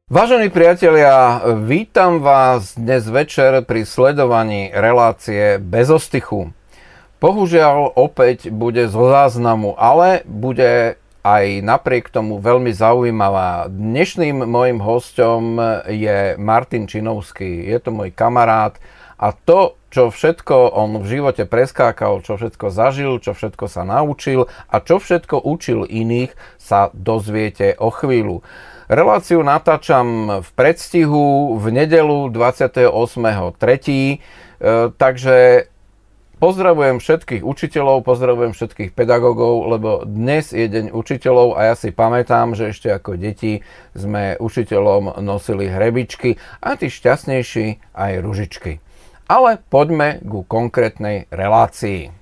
Vážení priatelia, vítam vás dnes večer pri sledovaní relácie Bez ostychu. Bohužiaľ opäť bude zo záznamu, ale bude aj napriek tomu veľmi zaujímavá. Dnešným mojím hosťom je Martin Činovský. Je to môj kamarát a to, čo všetko on v živote preskákal, čo všetko zažil, čo všetko sa naučil a čo všetko učil iných, sa dozviete o chvíľu. Reláciu natáčam v predstihu v nedeľu 28.3. Takže pozdravujem všetkých učiteľov, pozdravujem všetkých pedagógov, lebo dnes je deň učiteľov a ja si pamätám, že ešte ako deti sme učiteľom nosili hrebičky a tí šťastnejší aj ružičky. Ale poďme ku konkrétnej relácii.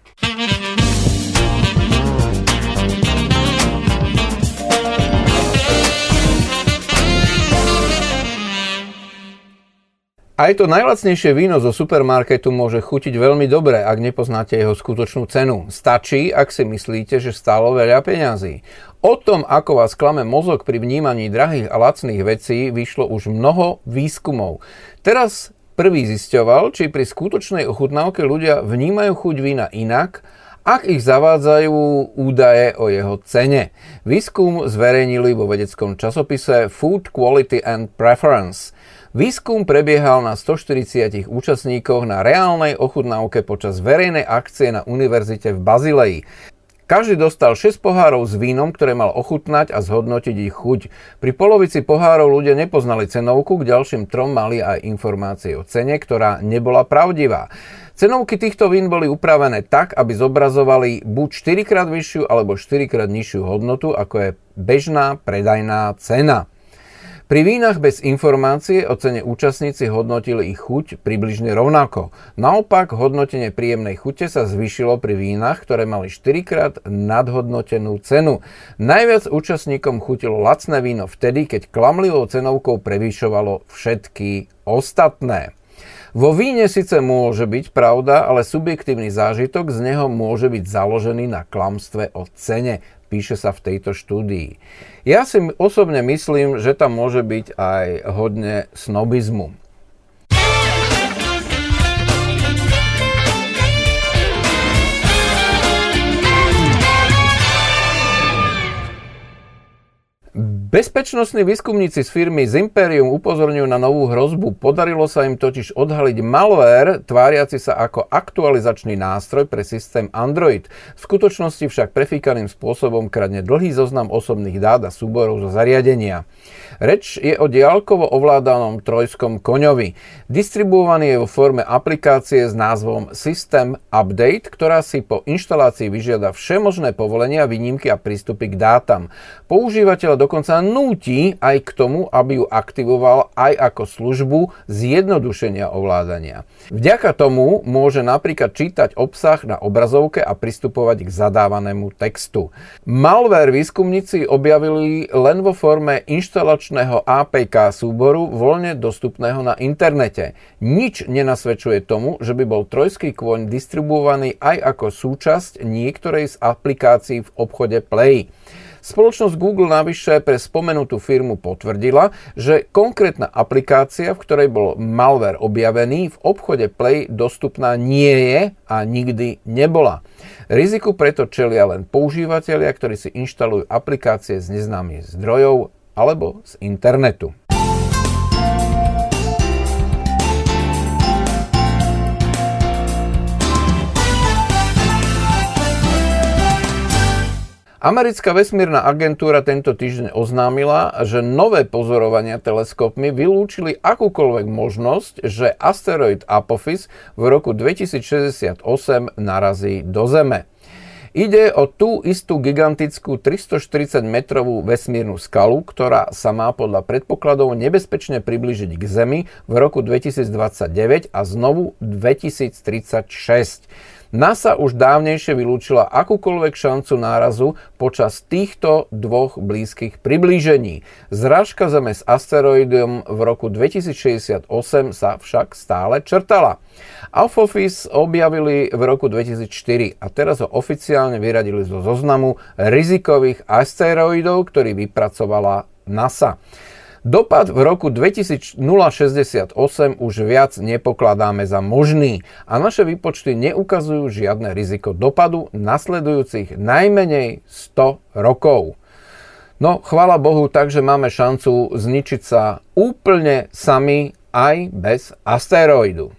Aj to najlacnejšie víno zo supermarketu môže chutiť veľmi dobre, ak nepoznáte jeho skutočnú cenu. Stačí, ak si myslíte, že stálo veľa peňazí. O tom, ako vás klame mozog pri vnímaní drahých a lacných vecí, vyšlo už mnoho výskumov. Teraz prvý zisťoval, či pri skutočnej ochutnávke ľudia vnímajú chuť vína inak, ak ich zavádzajú údaje o jeho cene. Výskum zverejnili vo vedeckom časopise Food Quality and Preference. Výskum prebiehal na 140 účastníkoch na reálnej ochutnávke počas verejnej akcie na univerzite v Bazileji. Každý dostal 6 pohárov s vínom, ktoré mal ochutnať a zhodnotiť ich chuť. Pri polovici pohárov ľudia nepoznali cenovku, k ďalším 3 mali aj informácie o cene, ktorá nebola pravdivá. Cenovky týchto vín boli upravené tak, aby zobrazovali buď 4-krát vyššiu alebo 4-krát nižšiu hodnotu, ako je bežná predajná cena. Pri vínach bez informácie o cene účastníci hodnotili ich chuť približne rovnako. Naopak, hodnotenie príjemnej chute sa zvýšilo pri vínach, ktoré mali 4-krát nadhodnotenú cenu. Najviac účastníkom chutilo lacné víno vtedy, keď klamlivou cenovkou prevýšovalo všetky ostatné. Vo víne síce môže byť pravda, ale subjektívny zážitok z neho môže byť založený na klamstve o cene, píše sa v tejto štúdii. Ja si osobne myslím, že tam môže byť aj hodne snobizmu. Bezpečnostní výskumníci z firmy Zimperium upozorňujú na novú hrozbu. Podarilo sa im totiž odhaliť malware, tváriaci sa ako aktualizačný nástroj pre systém Android. V skutočnosti však prefíkaným spôsobom kradne dlhý zoznam osobných dát a súborov zo zariadenia. Reč je o diaľkovo ovládanom trojskom koňovi. Distribuovaný je vo forme aplikácie s názvom System Update, ktorá si po inštalácii vyžiada všemožné povolenia, výnimky a prístupy k dátam. Používateľ dokonca núti aj k tomu, aby ju aktivoval aj ako službu zjednodušenia ovládania. Vďaka tomu môže napríklad čítať obsah na obrazovke a pristupovať k zadávanému textu. Malware výskumníci objavili len vo forme inštalačného APK súboru voľne dostupného na internete. Nič nenasvedčuje tomu, že by bol trojský kôň distribuovaný aj ako súčasť niektorej z aplikácií v obchode Play. Spoločnosť Google navyše pre spomenutú firmu potvrdila, že konkrétna aplikácia, v ktorej bol malware objavený, v obchode Play dostupná nie je a nikdy nebola. Riziku preto čelia len používatelia, ktorí si inštalujú aplikácie z neznámych zdrojov alebo z internetu. Americká vesmírna agentúra tento týždeň oznámila, že nové pozorovania teleskopmi vylúčili akúkoľvek možnosť, že asteroid Apophis v roku 2068 narazí do Zeme. Ide o tú istú gigantickú 340-metrovú vesmírnu skalu, ktorá sa má podľa predpokladov nebezpečne priblížiť k Zemi v roku 2029 a znovu 2036. NASA už dávnejšie vylúčila akúkoľvek šancu nárazu počas týchto dvoch blízkych priblížení. Zrážka Zeme s asteroidom v roku 2068 sa však stále črtala. Apophis objavili v roku 2004 a teraz ho oficiálne vyradili zo zoznamu rizikových asteroidov, ktorý vypracovala NASA. Dopad v roku 2068 už viac nepokladáme za možný a naše výpočty neukazujú žiadne riziko dopadu nasledujúcich najmenej 100 rokov. No, chvála Bohu, takže máme šancu zničiť sa úplne sami aj bez asteroidu.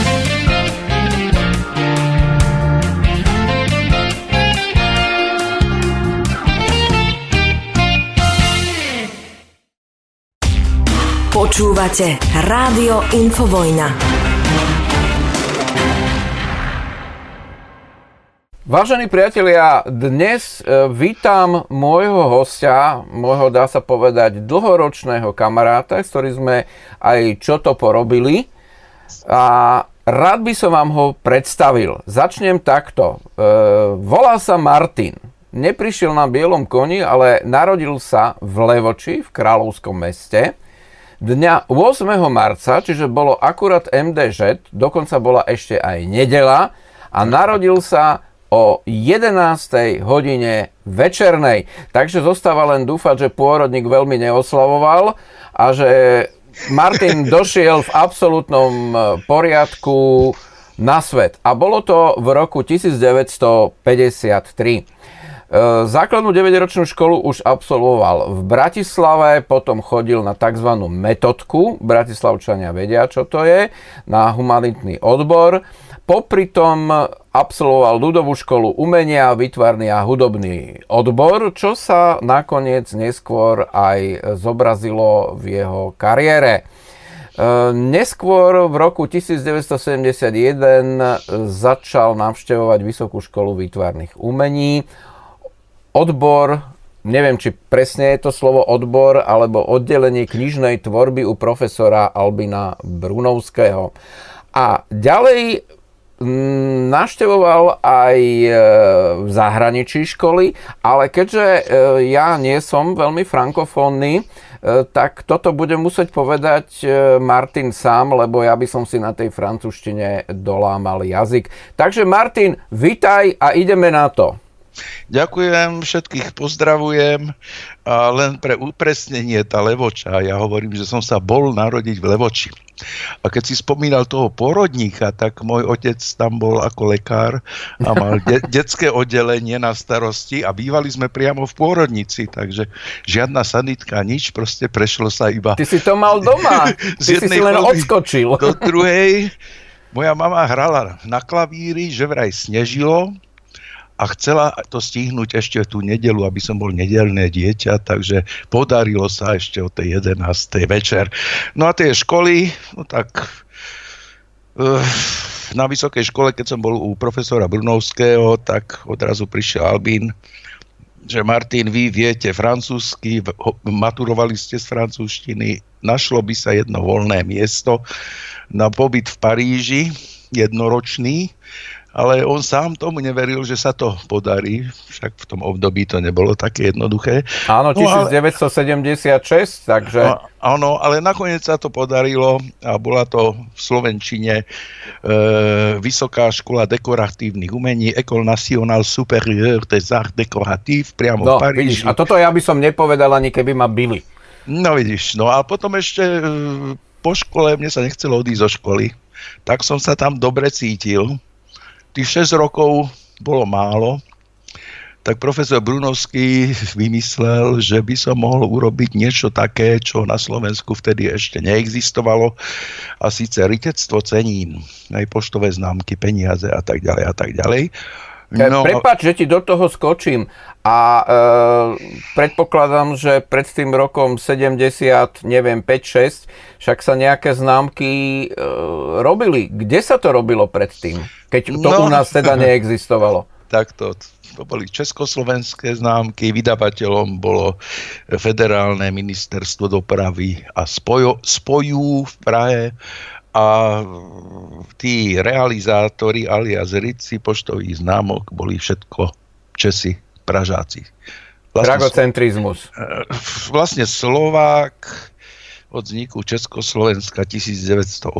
Počúvate Rádio Infovojna. Vážení priatelia, dnes vítam môjho hostia, môjho, dá sa povedať, dlhoročného kamaráta, s ktorým sme aj čo to porobili. A rád by som vám ho predstavil. Začnem takto. Volá sa Martin. Neprišiel na bielom koni, ale narodil sa v Levoči, v kráľovskom meste. Dňa 8. marca, čiže bolo akurát MDŽ, dokonca bola ešte aj nedeľa a narodil sa o 11. hodine večernej. Takže zostáva len dúfať, že pôrodník veľmi neoslavoval a že Martin došiel v absolútnom poriadku na svet. A bolo to v roku 1953. Základnú 9-ročnú školu už absolvoval v Bratislave, potom chodil na tzv. Metodku, Bratislavčania vedia, čo to je, na humanitný odbor. Popri tom absolvoval ľudovú školu umenia, výtvarný a hudobný odbor, čo sa nakoniec neskôr aj zobrazilo v jeho kariére. Neskôr v roku 1971 začal navštevovať Vysokú školu výtvarných umení. Odbor, neviem, či presne je to slovo odbor, alebo oddelenie knižnej tvorby u profesora Albina Brunovského. A ďalej navštevoval aj v zahraničí školy, ale keďže ja nie som veľmi frankofónny, tak toto bude musieť povedať Martin sám, lebo ja by som si na tej francúzštine dolámal jazyk. Takže Martin, vitaj a ideme na to. Ďakujem, všetkých pozdravujem a len pre upresnenie tá Levoča, ja hovorím, že som sa bol narodiť v Levoči. A keď si spomínal toho pôrodníka, tak môj otec tam bol ako lekár a mal detské oddelenie na starosti a bývali sme priamo v pôrodnici, takže žiadna sanitka, nič, proste prešlo sa iba... Ty si to mal doma, ty si len odskočil. Do druhej. Moja mama hrala na klavíri, že vraj snežilo, a chcela to stihnúť ešte tú nedeľu, aby som bol nedeľné dieťa, takže podarilo sa ešte o tej 11. večer. No a tie školy, no tak na vysokej škole, keď som bol u profesora Brunovského, tak odrazu prišiel Albín, že Martin, vy viete francúzsky, maturovali ste z francúzštiny, našlo by sa jedno voľné miesto na pobyt v Paríži, jednoročný, ale on sám tomu neveril, že sa to podarí, však v tom období to nebolo také jednoduché. Áno, 1976, takže... Áno, ale nakoniec sa to podarilo a bola to v slovenčine Vysoká škola dekoratívnych umení, École nationale supérieure des arts décoratifs, priamo v Paríži. Vidíš, a toto ja by som nepovedal ani keby ma bili. No vidíš, no a potom ešte po škole, mne sa nechcelo odísť zo školy, tak som sa tam dobre cítil. Tých 6 rokov bolo málo, tak profesor Brunovský vymyslel, že by som mohol urobiť niečo také, čo na Slovensku vtedy ešte neexistovalo, a síce rytectvo cenín, aj poštové známky, peniaze a tak ďalej a tak ďalej. No, prepáč, že ti do toho skočím a predpokladám, že pred tým rokom 70, neviem, 5-6, však sa nejaké známky robili. Kde sa to robilo predtým, keď to u nás teda neexistovalo? Takto, to boli československé známky, vydavateľom bolo Federálne ministerstvo dopravy a spojú v Prahe. A tí realizátori alias rytci poštových známok boli všetko Česi, Pražáci. Dragocentrizmus. Vlastne Slovák od vzniku Československa 1918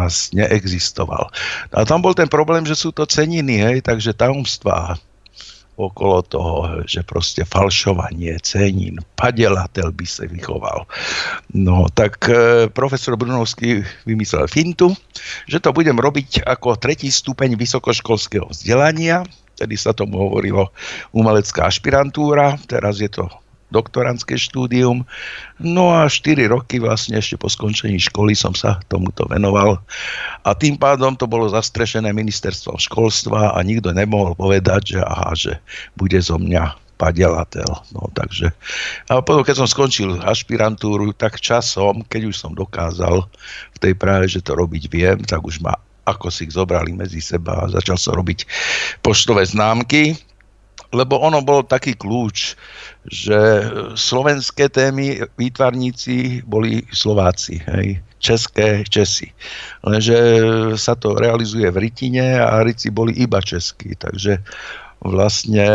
neexistoval. A tam bol ten problém, že sú to ceniny, hej, takže tajomstvá. okolo toho, že proste falšovanie cenín, padelateľ by sa vychoval. No tak profesor Brunovský vymyslel fintu, že to budem robiť ako 3. stupeň vysokoškolského vzdelania, tedy sa tomu hovorilo umelecká ašpirantúra, teraz je to doktorantské štúdium. No a 4 roky vlastne ešte po skončení školy som sa tomuto venoval. A tým pádom to bolo zastrešené ministerstvom školstva a nikto nemohol povedať, že bude zo mňa padelateľ. No takže. A potom, keď som skončil ašpirantúru, tak časom, keď už som dokázal v tej práve, že to robiť viem, tak už ma ako si ich zobrali medzi seba a začal som robiť poštové známky. Lebo ono bol taký kľúč, že slovenské témy výtvarníci boli Slováci, hej, české Česi. Lenže sa to realizuje v rytine a Rici boli iba českí, takže vlastne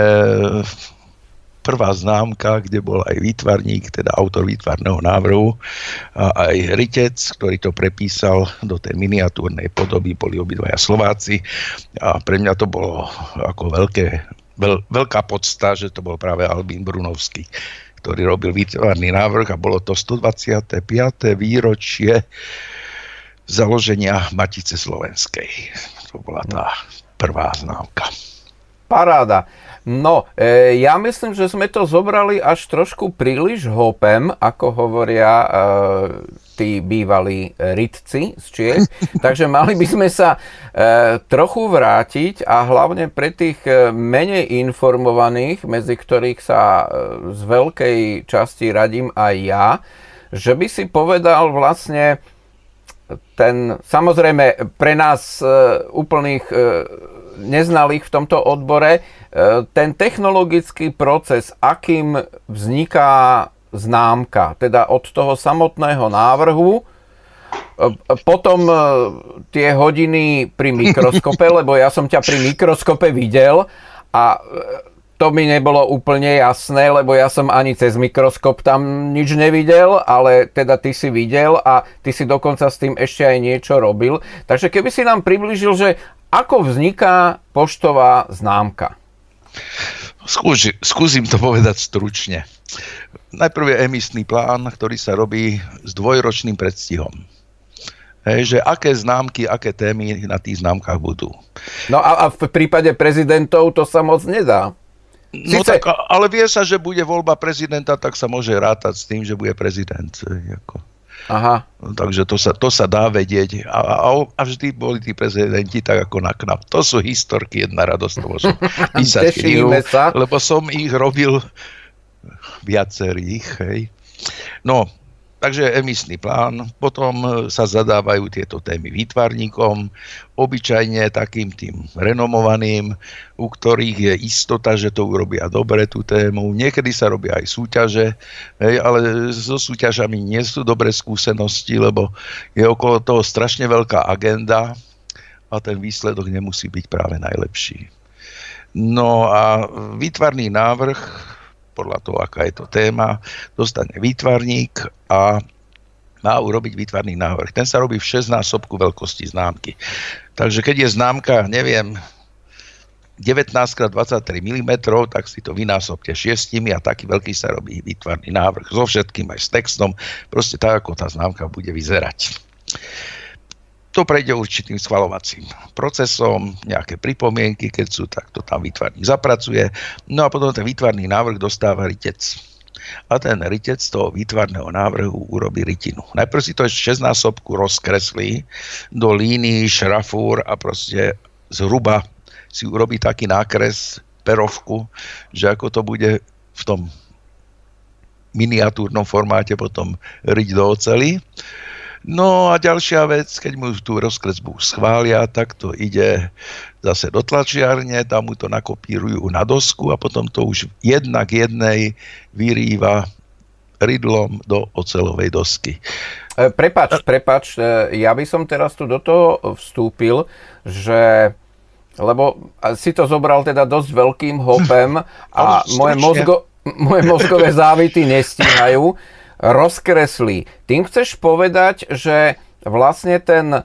prvá známka, kde bol aj výtvarník, teda autor výtvarného návrhu a aj rytec, ktorý to prepísal do tej miniatúrnej podoby, boli obidvaja Slováci a pre mňa to bolo ako veľká podsta, že to bol práve Albín Brunovský, ktorý robil výtvarný návrh a bolo to 125. výročie založenia Matice slovenskej. To bola tá prvá známka. Paráda. No, ja myslím, že sme to zobrali až trošku príliš hopem, ako hovoria tí bývalí rytci z Čiech. Takže mali by sme sa trochu vrátiť a hlavne pre tých menej informovaných, medzi ktorých sa z veľkej časti radím aj ja, že by si povedal vlastne samozrejme pre nás úplných neznalých v tomto odbore, ten technologický proces, akým vzniká známka, teda od toho samotného návrhu, potom tie hodiny pri mikroskope, lebo ja som ťa pri mikroskope videl a to mi nebolo úplne jasné, lebo ja som ani cez mikroskop tam nič nevidel, ale teda ty si videl a ty si dokonca s tým ešte aj niečo robil. Takže keby si nám priblížil, že ako vzniká poštová známka? Skúsim to povedať stručne. Najprv je emisný plán, ktorý sa robí s 2-ročným predstihom. Že aké známky, aké témy na tých známkach budú. No a v prípade prezidentov to sa moc nedá. No tak, ale vie sa, že bude voľba prezidenta, tak sa môže rátať s tým, že bude prezident. Aha. Takže to sa dá vedieť. A vždy boli tí prezidenti tak ako na knap. To sú historky, jedna radosť, to môžem písať knihu, lebo som ich robil viacerých. Hej. No, takže emisný plán, potom sa zadávajú tieto témy výtvarníkom, obyčajne takým tým renomovaným, u ktorých je istota, že to urobia dobre tú tému. Niekedy sa robia aj súťaže, ale so súťažami nie sú dobré skúsenosti, lebo je okolo toho strašne veľká agenda a ten výsledok nemusí byť práve najlepší. No a výtvarný návrh, podľa toho, aká je to téma, dostane výtvarník a má urobiť výtvarný návrh. Ten sa robí v 6-násobku veľkosti známky. Takže keď je známka, neviem, 19x23 mm, tak si to vynásobte 6 a taký veľký sa robí výtvarný návrh so všetkým, aj s textom, proste tak, ako tá známka bude vyzerať. To prejde určitým schvaľovacím procesom, nejaké pripomienky, keď sú, tak to tam výtvarník zapracuje. No a potom ten výtvarný návrh dostáva rytec. A ten rytec toho výtvarného návrhu urobí rytinu. Najprv si to ešte 6-násobku rozkreslí do línií, šrafúr a proste zhruba si urobí taký nákres, perovku, že ako to bude v tom miniatúrnom formáte potom riť do oceli. No a ďalšia vec, keď mu tú rozkresbu schvália, tak to ide zase do tlačiarne, tam mu to nakopírujú na dosku a potom to už jedna k jednej vyrýva rydlom do oceľovej dosky. Prepáč, ja by som teraz tu do toho vstúpil, že lebo si to zobral teda dosť veľkým hopem a moje mozgové závity nestíhajú. Rozkreslí. Tým chceš povedať, že vlastne ten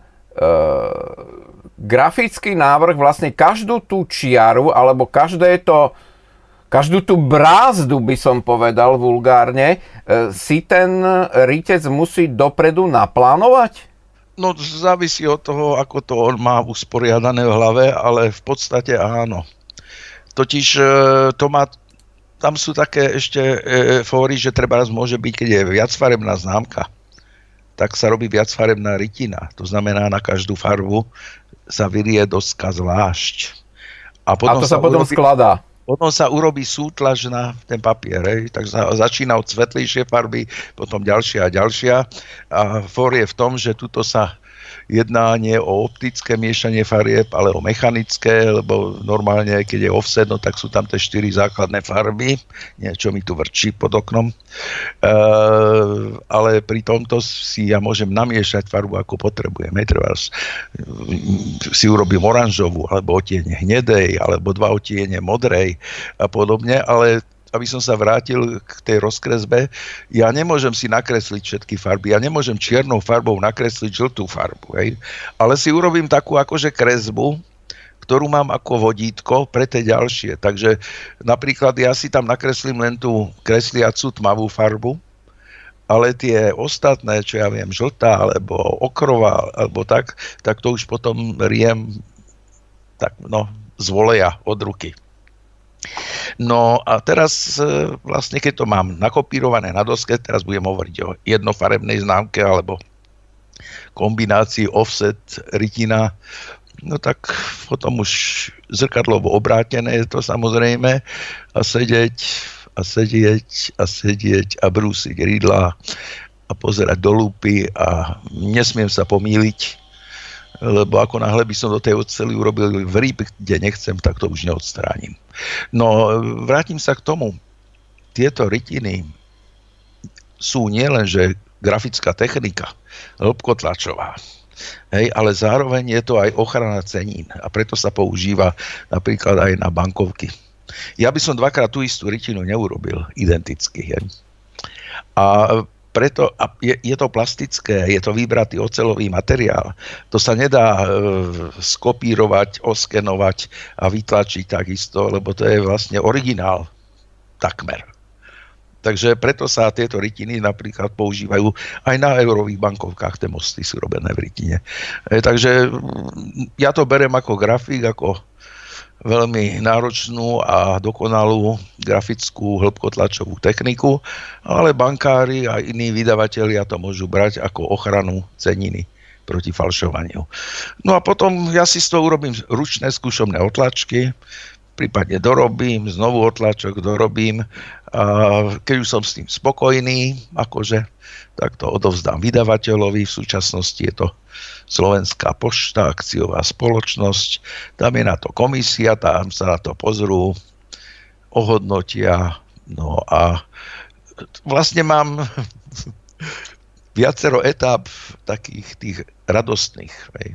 grafický návrh, vlastne každú tú čiaru, alebo každé to každú tú brázdu, by som povedal vulgárne, si ten rytec musí dopredu naplánovať? No, závisí od toho, ako to on má usporiadané v hlave, ale v podstate áno. Totiž tam sú také ešte fóry, že treba môže byť, keď je viacfarebná známka, tak sa robí viacfarebná rytina. To znamená, na každú farbu sa vyrie doska zvlášť. A to sa potom skladá. Potom sa urobí sútlaž na ten papier. Tak začína od svetlejšie farby, potom ďalšia a ďalšia. A fór je v tom, že tuto sa jedná nie o optické miešanie farieb, ale o mechanické, lebo normálne, keď je offset, no tak sú tam tie 4 základné farby. Niečo mi tu vrčí pod oknom. Ale pri tomto si ja môžem namiešať farbu, ako potrebujem. Treba si urobím oranžovú, alebo odtiene hnedej, alebo 2 odtiene modrej a podobne, ale aby som sa vrátil k tej rozkresbe, ja nemôžem si nakresliť všetky farby, ja nemôžem čiernou farbou nakresliť žltú farbu, hej? Ale si urobím takú akože kresbu, ktorú mám ako vodítko pre tie ďalšie. Takže napríklad ja si tam nakreslím len tú kresliacu tmavú farbu, ale tie ostatné, čo ja viem, žltá, alebo okrová, alebo tak to už potom riem tak, z voleja od ruky. No a teraz vlastne, keď to mám nakopírované na doske, teraz budem hovoriť o jednofarebnej známke alebo kombinácii offset, rytina, no tak potom už zrkadlovo obrátené je to samozrejme a sedieť a brúsiť rydlá a pozerať do lúpy a nesmiem sa pomýliť, lebo ako náhle by som do tej oceli urobil vrýb, kde nechcem, tak to už neodstránim. No, vrátim sa k tomu. Tieto rytiny sú nielenže grafická technika, hĺbkotlačová, ale zároveň je to aj ochrana cenín a preto sa používa napríklad aj na bankovky. Ja by som 2-krát tú istú rytinu neurobil identicky. A preto je to plastické, je to vybratý oceľový materiál. To sa nedá skopírovať, oskenovať a vytlačiť takisto, lebo to je vlastne originál takmer. Takže preto sa tieto rytiny napríklad používajú aj na eurových bankovkách, tie mosty sú robené v rytine. Takže ja to berem ako grafik, ako veľmi náročnú a dokonalú grafickú hĺbkotlačovú techniku, ale bankári a iní vydavatelia to môžu brať ako ochranu ceniny proti falšovaniu. No a potom ja si z toho urobím ručné skúšobné otlačky, prípadne dorobím, znovu otlačok dorobím a keď už som s tým spokojný, akože, tak to odovzdám vydavateľovi, v súčasnosti je to Slovenská pošta, akciová spoločnosť, tam je na to komisia, tam sa na to pozrú, ohodnotia, no a vlastne mám viacero etáp takých tých radostných.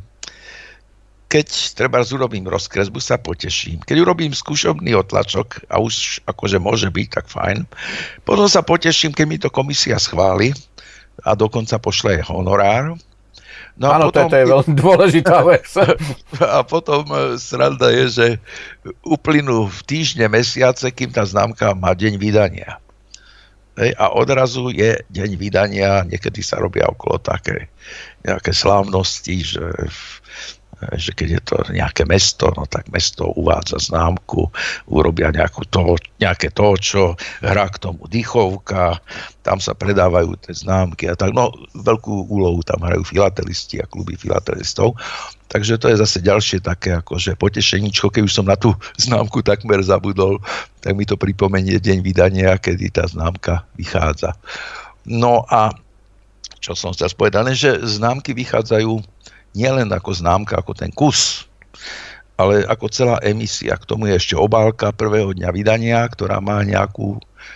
Keď treba urobím rozkresbu, sa poteším. Keď urobím skúšobný otlačok a už akože môže byť, tak fajn. Potom sa poteším, keď mi to komisia schváli a dokonca pošle honorár. No áno, potom, to je veľmi dôležitá vec. A potom sranda je, že uplynú v týždne, mesiace, kým tá známka má deň vydania. A odrazu je deň vydania, niekedy sa robia okolo také nejaké slávnosti, že keď je to nejaké mesto, no tak mesto uvádza známku, urobia nejaké to, čo hrá k tomu dýchovka, tam sa predávajú tie známky a tak, no veľkú úlohu tam hrajú filatelisti a kluby filatelistov, takže to je zase ďalšie také akože potešeníčko, keď už som na tú známku takmer zabudol, tak mi to pripomenie deň vydania, kedy tá známka vychádza. No a čo som chcel povedať, že známky vychádzajú nielen ako známka, ako ten kus, ale ako celá emisia. K tomu je ešte obálka prvého dňa vydania, ktorá má nejakú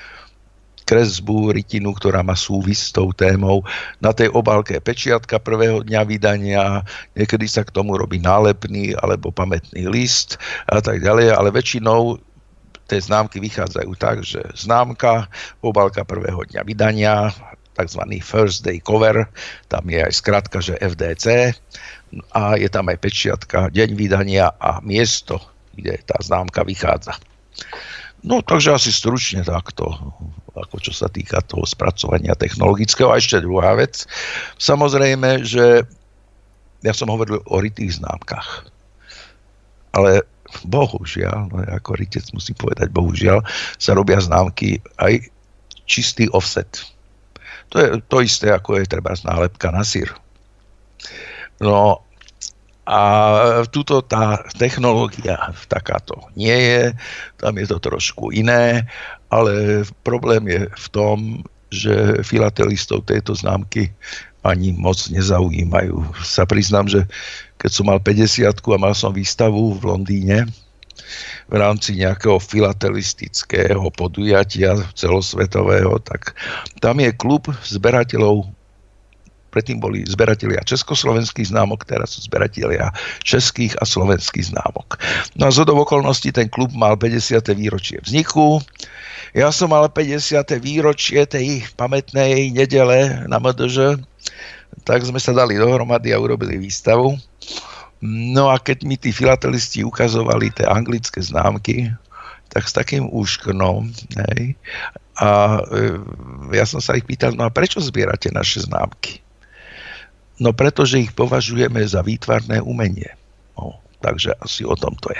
kresbu, rytinu, ktorá má súvis s tou témou. Na tej obálke je pečiatka prvého dňa vydania, niekedy sa k tomu robí nálepný alebo pamätný list a tak ďalej, ale väčšinou tie známky vychádzajú tak, že známka, obálka prvého dňa vydania, takzvaný first day cover, tam je aj skratka, že FDC a je tam aj pečiatka, deň vydania a miesto, kde tá známka vychádza. No, takže asi stručne takto, ako čo sa týka toho spracovania technologického. A ešte druhá vec. Samozrejme, že ja som hovoril o rytých známkach. Ale bohužiaľ, no ako rytec musím povedať, bohužiaľ, sa robia známky aj čistý offset. To je to isté, ako je treba nálepka na syr. No, a tuto tá technológia takáto nie je, tam je to trošku iné, ale problém je v tom, že filatelistov tejto známky ani moc nezaujímajú. Sa priznám, že keď som mal 50-ku a mal som výstavu v Londýne v rámci nejakého filatelistického podujatia celosvetového, tak tam je klub zberateľov. Predtým boli zberatelia československých známok, teraz sú zberatelia českých a slovenských známok. No a zhodou okolností ten klub mal 50. výročie vzniku. Ja som mal 50. výročie tej pamätnej nedele na MDŽ, tak sme sa dali dohromady a urobili výstavu. No a keď mi tí filatelisti ukazovali tie anglické známky, tak s takým úškrnom, hej, a ja som sa ich pýtal, no a prečo zbierate naše známky? No pretože ich považujeme za výtvarné umenie. No, takže asi o tom to je.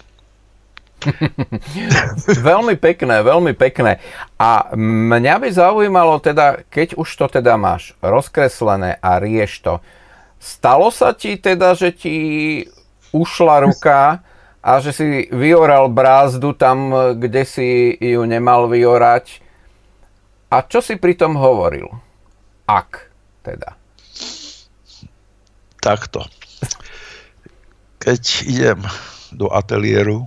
Veľmi pekné, veľmi pekné. A mňa by zaujímalo teda, keď už to teda máš rozkreslené a rieš to, stalo sa ti teda, že ti ušla ruka a že si vyoral brázdu tam, kde si ju nemal vyorať? A čo si pri tom hovoril? Ak teda? Takto. Keď idem do ateliéru,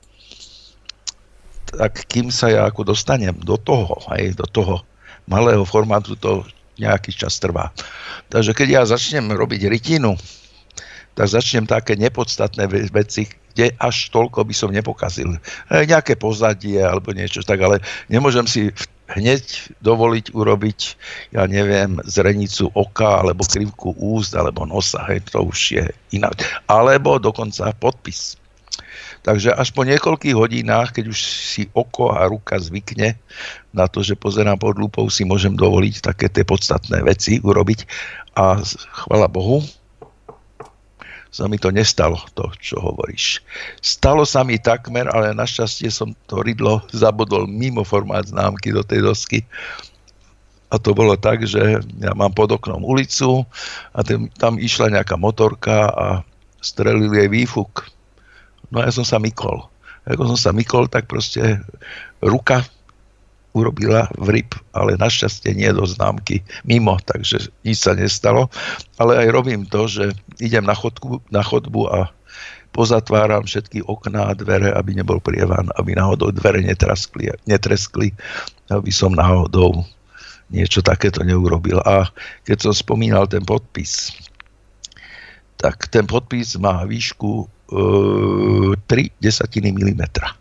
tak kým sa ja ako dostanem do toho malého formátu, to nejaký čas trvá. Takže keď ja začnem robiť rytinu, tak začnem také nepodstatné veci, kde až toľko by som nepokazil. Nejaké pozadie alebo niečo tak, ale nemôžem si hneď dovoliť urobiť, ja neviem, zrenicu oka, alebo krivku úst, alebo nosa, hej, to už je iná. Alebo dokonca podpis. Takže až po niekoľkých hodinách, keď už si oko a ruka zvykne na to, že pozerám pod lupou, si môžem dovoliť také tie podstatné veci urobiť. A chvala Bohu, sa mi to nestalo, to, čo hovoríš. Stalo sa mi takmer, ale našťastie som to rydlo zabodol mimo formát známky do tej dosky. A to bolo tak, že ja mám pod oknom ulicu a tam išla nejaká motorka a strelil jej výfuk. No ja som sa mykol. Ako som sa mykol, tak proste ruka urobila vryp, ale našťastie nie do známky mimo, takže nič sa nestalo. Ale aj robím to, že idem na chodbu a pozatváram všetky okná a dvere, aby nebol prievan, aby náhodou dvere netreskli, aby som náhodou niečo takéto neurobil. A keď som spomínal ten podpis, tak ten podpis má výšku 3/10 mm.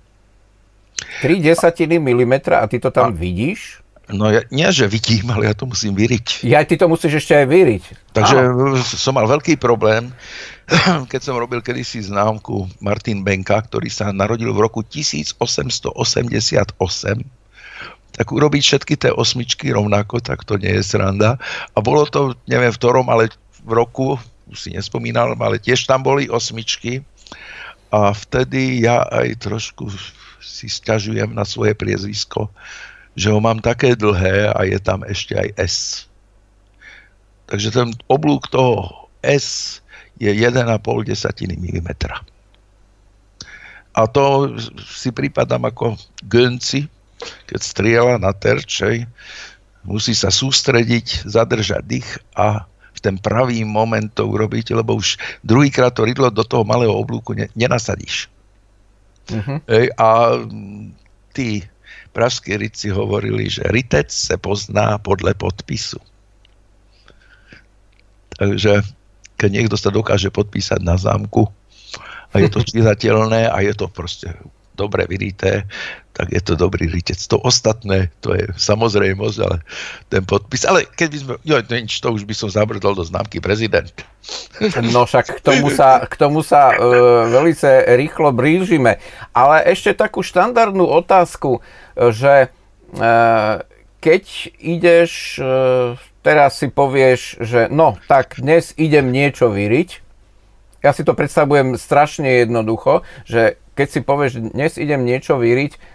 3/10 mm a ty to tam vidíš? No nie, že vidím, ale ja to musím vyriť. Ja, ty to musíš ešte aj vyriť. Takže som mal veľký problém, keď som robil kedysi známku Martin Benka, ktorý sa narodil v roku 1888, tak urobiť všetky tie osmičky rovnako, tak to nie je sranda. A bolo to, neviem v ktorom, ale v roku, už si nespomínal, ale tiež tam boli osmičky. A vtedy ja aj trošku si sťažujem na svoje priezvisko, že ho mám také dlhé a je tam ešte aj S. Takže ten oblúk toho S je 1,5 mm. A to si pripadám ako Gönci, keď strieľa na terč, musí sa sústrediť, zadržať dých a v ten pravý moment to urobiť, lebo už druhýkrát to rydlo do toho malého oblúku nenasadíš. Uh-huh. A tí pražskí rytci hovorili, že rytec se pozná podle podpisu. Takže keď niekto sa dokáže podpísať na zámku a je to čitateľné a je to proste dobre vyrité, tak je to dobrý rytec. To ostatné, to je samozrejmosť, ale ten podpis, ale keď by sme, to už by som zabrdol do známky prezident. No však k tomu sa veľmi rýchlo blížime. Ale ešte takú štandardnú otázku, že keď ideš, teraz si povieš, že no, tak dnes idem niečo vyriť. Ja si to predstavujem strašne jednoducho, že keď si povieš, dnes idem niečo vyriť,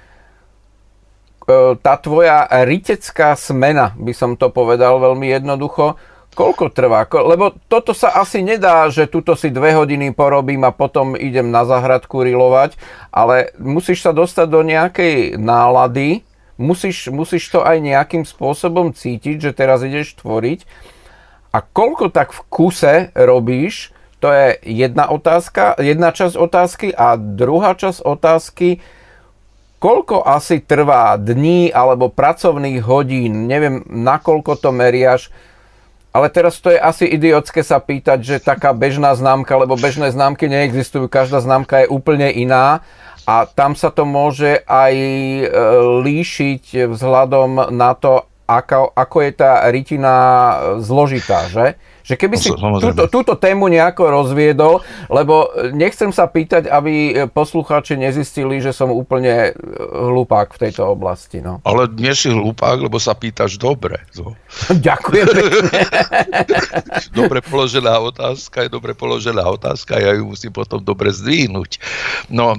tá tvoja rytecká smena, by som to povedal veľmi jednoducho, koľko trvá? Lebo toto sa asi nedá, že tuto si 2 hodiny porobím a potom idem na záhradku rilovať, ale musíš sa dostať do nejakej nálady, musíš to aj nejakým spôsobom cítiť, že teraz ideš tvoriť. A koľko tak v kuse robíš, to je jedna časť otázky a druhá časť otázky, koľko asi trvá dní alebo pracovných hodín, neviem, nakoľko to meriaš, ale teraz to je asi idiotské sa pýtať, že taká bežná známka, lebo bežné známky neexistujú, každá známka je úplne iná a tam sa to môže aj líšiť vzhľadom na to, ako je tá rytina zložitá, že? Že keby si túto tému nejako rozviedol, lebo nechcem sa pýtať, aby poslucháči nezistili, že som úplne hlupák v tejto oblasti. No. Ale nie si hlupák, lebo sa pýtaš dobre. Ďakujem pekne. Dobre položená otázka, ja ju musím potom dobre zdvihnúť. No,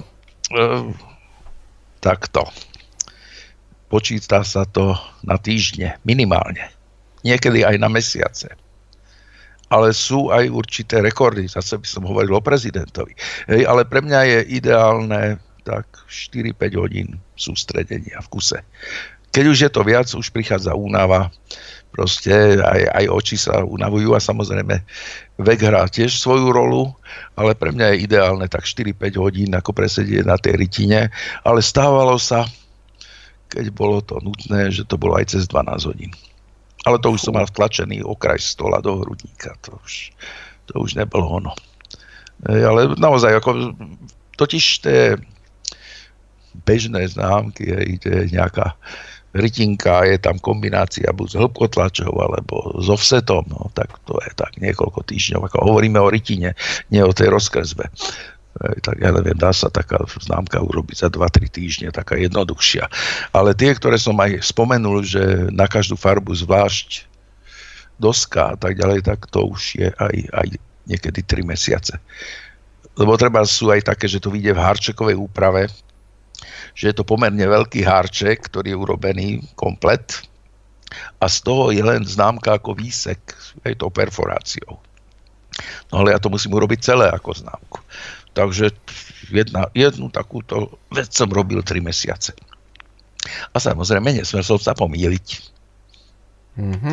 takto. Počíta sa to na týždne, minimálne. Niekedy aj na mesiace. Ale sú aj určité rekordy, zase by som hovoril o prezidentovi. Hej, ale pre mňa je ideálne tak 4-5 hodín sústredenia v kuse. Keď už je to viac, už prichádza únava, proste aj oči sa unavujú a samozrejme vek hrá tiež svoju rolu, ale pre mňa je ideálne tak 4-5 hodín ako presedieť na tej rytine, ale stávalo sa, keď bolo to nutné, že to bolo aj cez 12 hodín. Ale to už som mal vtlačený okraj stola do hrudníka. To už nebolo ono. Ale naozaj, totiž tie bežné známky, ide nejaká rytinka, je tam kombinácia buď s hĺbkotlačou alebo s offsetom, no tak to je tak niekoľko týždňov. Ako hovoríme o rytine, nie o tej rozkresbe. Tak ja neviem, dá sa taká známka urobiť za 2-3 týždne, taká jednoduchšia. Ale tie, ktoré som aj spomenul, že na každú farbu zvlášť doska a tak ďalej, tak to už je aj niekedy 3 mesiace. Lebo treba sú aj také, že to vyjde v hárčekovej úprave, že je to pomerne veľký hárček, ktorý je urobený komplet a z toho je len známka ako výsek, je to perforáciou. No ale ja to musím urobiť celé ako známku. Takže jednu takúto vec som robil 3 mesiace. A samozrejme, nesmel som sa pomýliť. Mm-hmm.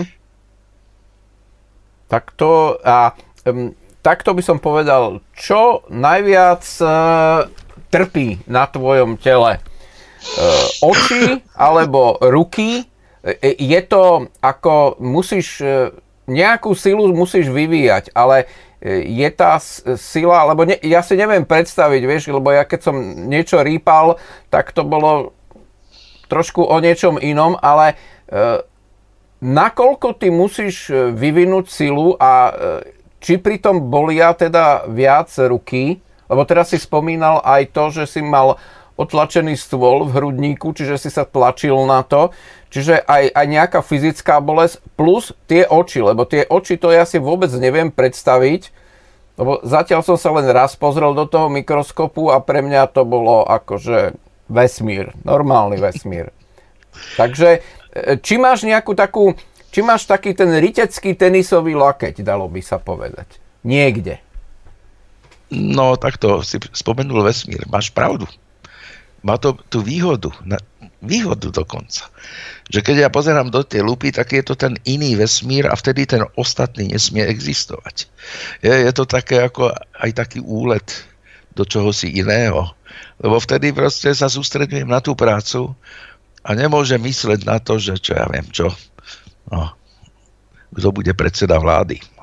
Takto by som povedal, čo najviac trpí na tvojom tele? Oči alebo ruky? Je to ako nejakú silu musíš vyvíjať, ale je tá sila, lebo ja si neviem predstaviť, vieš, lebo ja keď som niečo rýpal, tak to bolo trošku o niečom inom, ale nakoľko ty musíš vyvinúť silu a či pritom bolia teda viac ruky, lebo teraz si spomínal aj to, že si mal otlačený stôl v hrudníku, čiže si sa tlačil na to, čiže aj nejaká fyzická bolesť plus tie oči, lebo tie oči to ja si vôbec neviem predstaviť, lebo zatiaľ som sa len raz pozrel do toho mikroskopu a pre mňa to bolo akože vesmír, normálny vesmír. Takže či máš taký ten rytecký tenisový lakeť, dalo by sa povedať, niekde? No takto si spomenul vesmír, máš pravdu. Má to tú výhodu dokonca. Že keď ja pozerám do tej lupy, tak je to ten iný vesmír a vtedy ten ostatný nesmie existovať. Je to také ako aj taký úlet do čohosi iného. Lebo vtedy proste sa sústredujem na tú prácu a nemôžem mysleť na to, že čo ja viem čo. No, kto bude predseda vlády.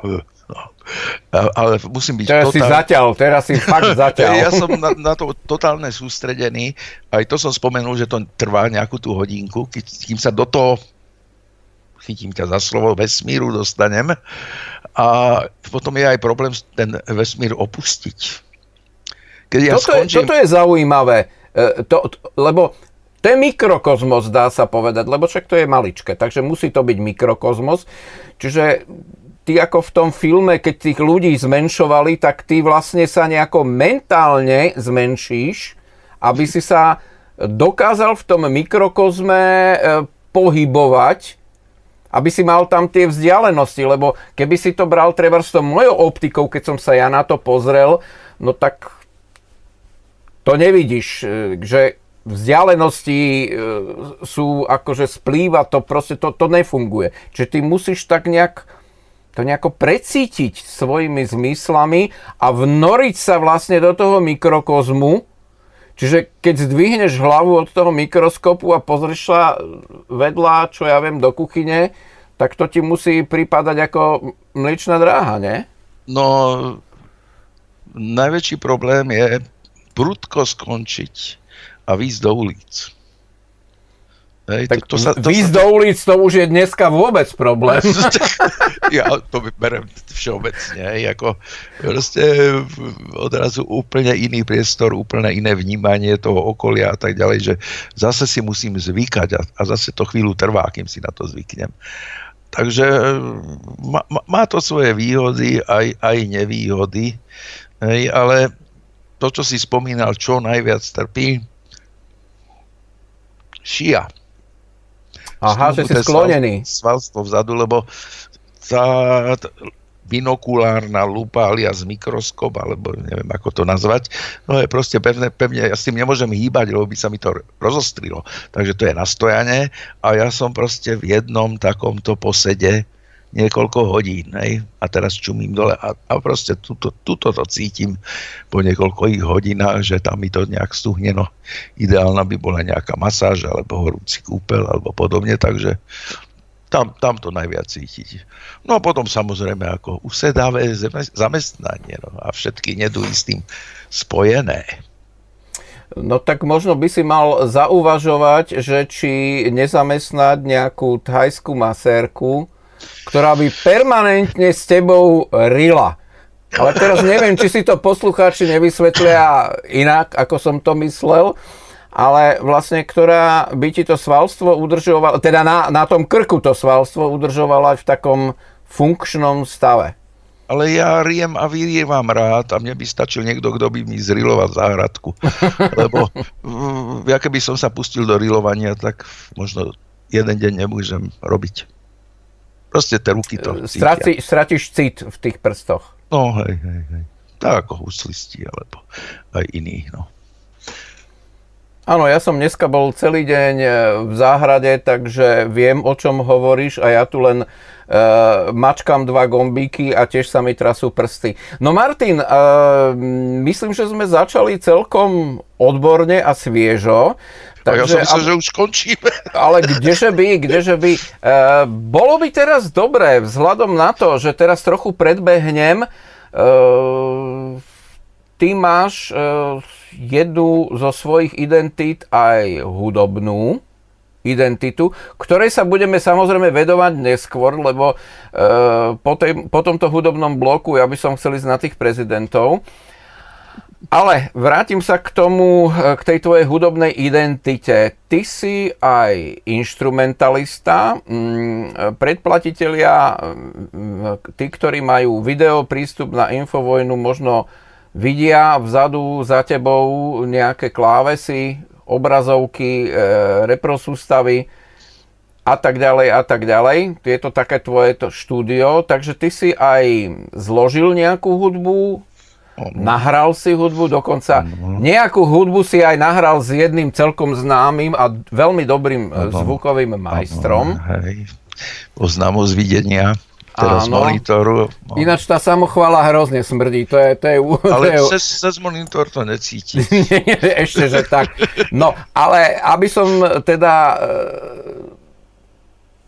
No. Ale musím byť Teraz si fakt zatiaľ. Ja som na to totálne sústredený. Aj to som spomenul, že to trvá nejakú tú hodinku, kým sa do toho, chytím ťa za slovo, vesmíru dostanem. A potom je aj problém ten vesmír opustiť. Keď toto je zaujímavé, lebo to je mikrokozmos, dá sa povedať, lebo však to je maličké, takže musí to byť mikrokozmos. Čiže ty ako v tom filme, keď tých ľudí zmenšovali, tak ty vlastne sa nejako mentálne zmenšíš, aby si sa dokázal v tom mikrokozme pohybovať, aby si mal tam tie vzdialenosti, lebo keby si to bral treba s tou mojou optikou, keď som sa ja na to pozrel, no tak to nevidíš, že vzdialenosti sú akože splýva, to proste to nefunguje. Čiže ty musíš tak nejako precítiť svojimi zmyslami a vnoriť sa vlastne do toho mikrokozmu. Čiže keď zdvihneš hlavu od toho mikroskopu a pozrieš sa vedľa, čo ja viem, do kuchyne, tak to ti musí pripadať ako mliečna dráha, nie? No, najväčší problém je prudko skončiť a výjsť do ulic. Tak výjsť do ulic, to už je dneska vôbec problém. Ja to berem všeobecne. Ako proste odrazu úplne iný priestor, úplne iné vnímanie toho okolia a tak ďalej, že zase si musím zvykať a zase to chvíľu trvá, kým si na to zvyknem. Takže má to svoje výhody, aj nevýhody, ale to, čo si spomínal, čo najviac trpí, šia. Aha, že si sklonený. Svalstvo vzadu, lebo tá binokulárna lupa alias mikroskop, alebo neviem, ako to nazvať, no je proste pevne, ja s tým nemôžem hýbať, lebo by sa mi to rozostrilo. Takže to je na stojane a ja som proste v jednom takomto posede niekoľko hodín, a teraz čumím dole a proste tuto to cítim po niekoľkých hodinách, že tam mi to nejak stuhne, no ideálna by bola nejaká masáž alebo horúci kúpel alebo podobne, takže tam to najviac cítiť. No a potom samozrejme ako usedavé zamestnanie, no a všetky neduhy s tým spojené. No tak možno by si mal zauvažovať, že či nezamestnať nejakú thajskú masérku, ktorá by permanentne s tebou rila. Ale teraz neviem, či si to poslucháči nevysvetlia inak, ako som to myslel, ale vlastne, ktorá by ti to svalstvo udržovala, teda na tom krku to svalstvo udržovala v takom funkčnom stave. Ale ja riem a vyrievam rád a mne by stačil niekto, kto by mi zriloval záhradku. Lebo ja keby som sa pustil do rilovania, tak možno jeden deň nemôžem robiť. Proste tie ruky to cítia. Stratíš cit v tých prstoch. No hej. Tak ako huslisti, alebo aj iní, no. Áno, ja som dneska bol celý deň v záhrade, takže viem, o čom hovoríš a ja tu len mačkám 2 gombíky a tiež sa mi trasú prsty. No Martin, myslím, že sme začali celkom odborne a sviežo. Takže, ja som myslel, že už končíme. Ale kdeže by. Bolo by teraz dobré, vzhľadom na to, že teraz trochu predbehnem, ty máš jednu zo svojich identít aj hudobnú identitu, ktorej sa budeme samozrejme vedovať neskôr, lebo po tomto hudobnom bloku ja by som chcel ísť na tých prezidentov. Ale vrátim sa k tej tvojej hudobnej identite. Ty si aj inštrumentalista, predplatitelia, tí, ktorí majú video prístup na Infovojnu, možno vidia vzadu za tebou nejaké klávesy, obrazovky, reprosústavy a tak ďalej. Je to také tvoje štúdio, takže ty si aj zložil nejakú hudbu, nahral si hudbu, dokonca nejakú hudbu si aj nahral s jedným celkom známym a veľmi dobrým zvukovým majstrom. Hej, poznám ho z videnia, teraz z monitoru. No. Ináč tá samochvála hrozne smrdí. Ale cez monitor to necíti. Ešte, že tak. No, ale aby som teda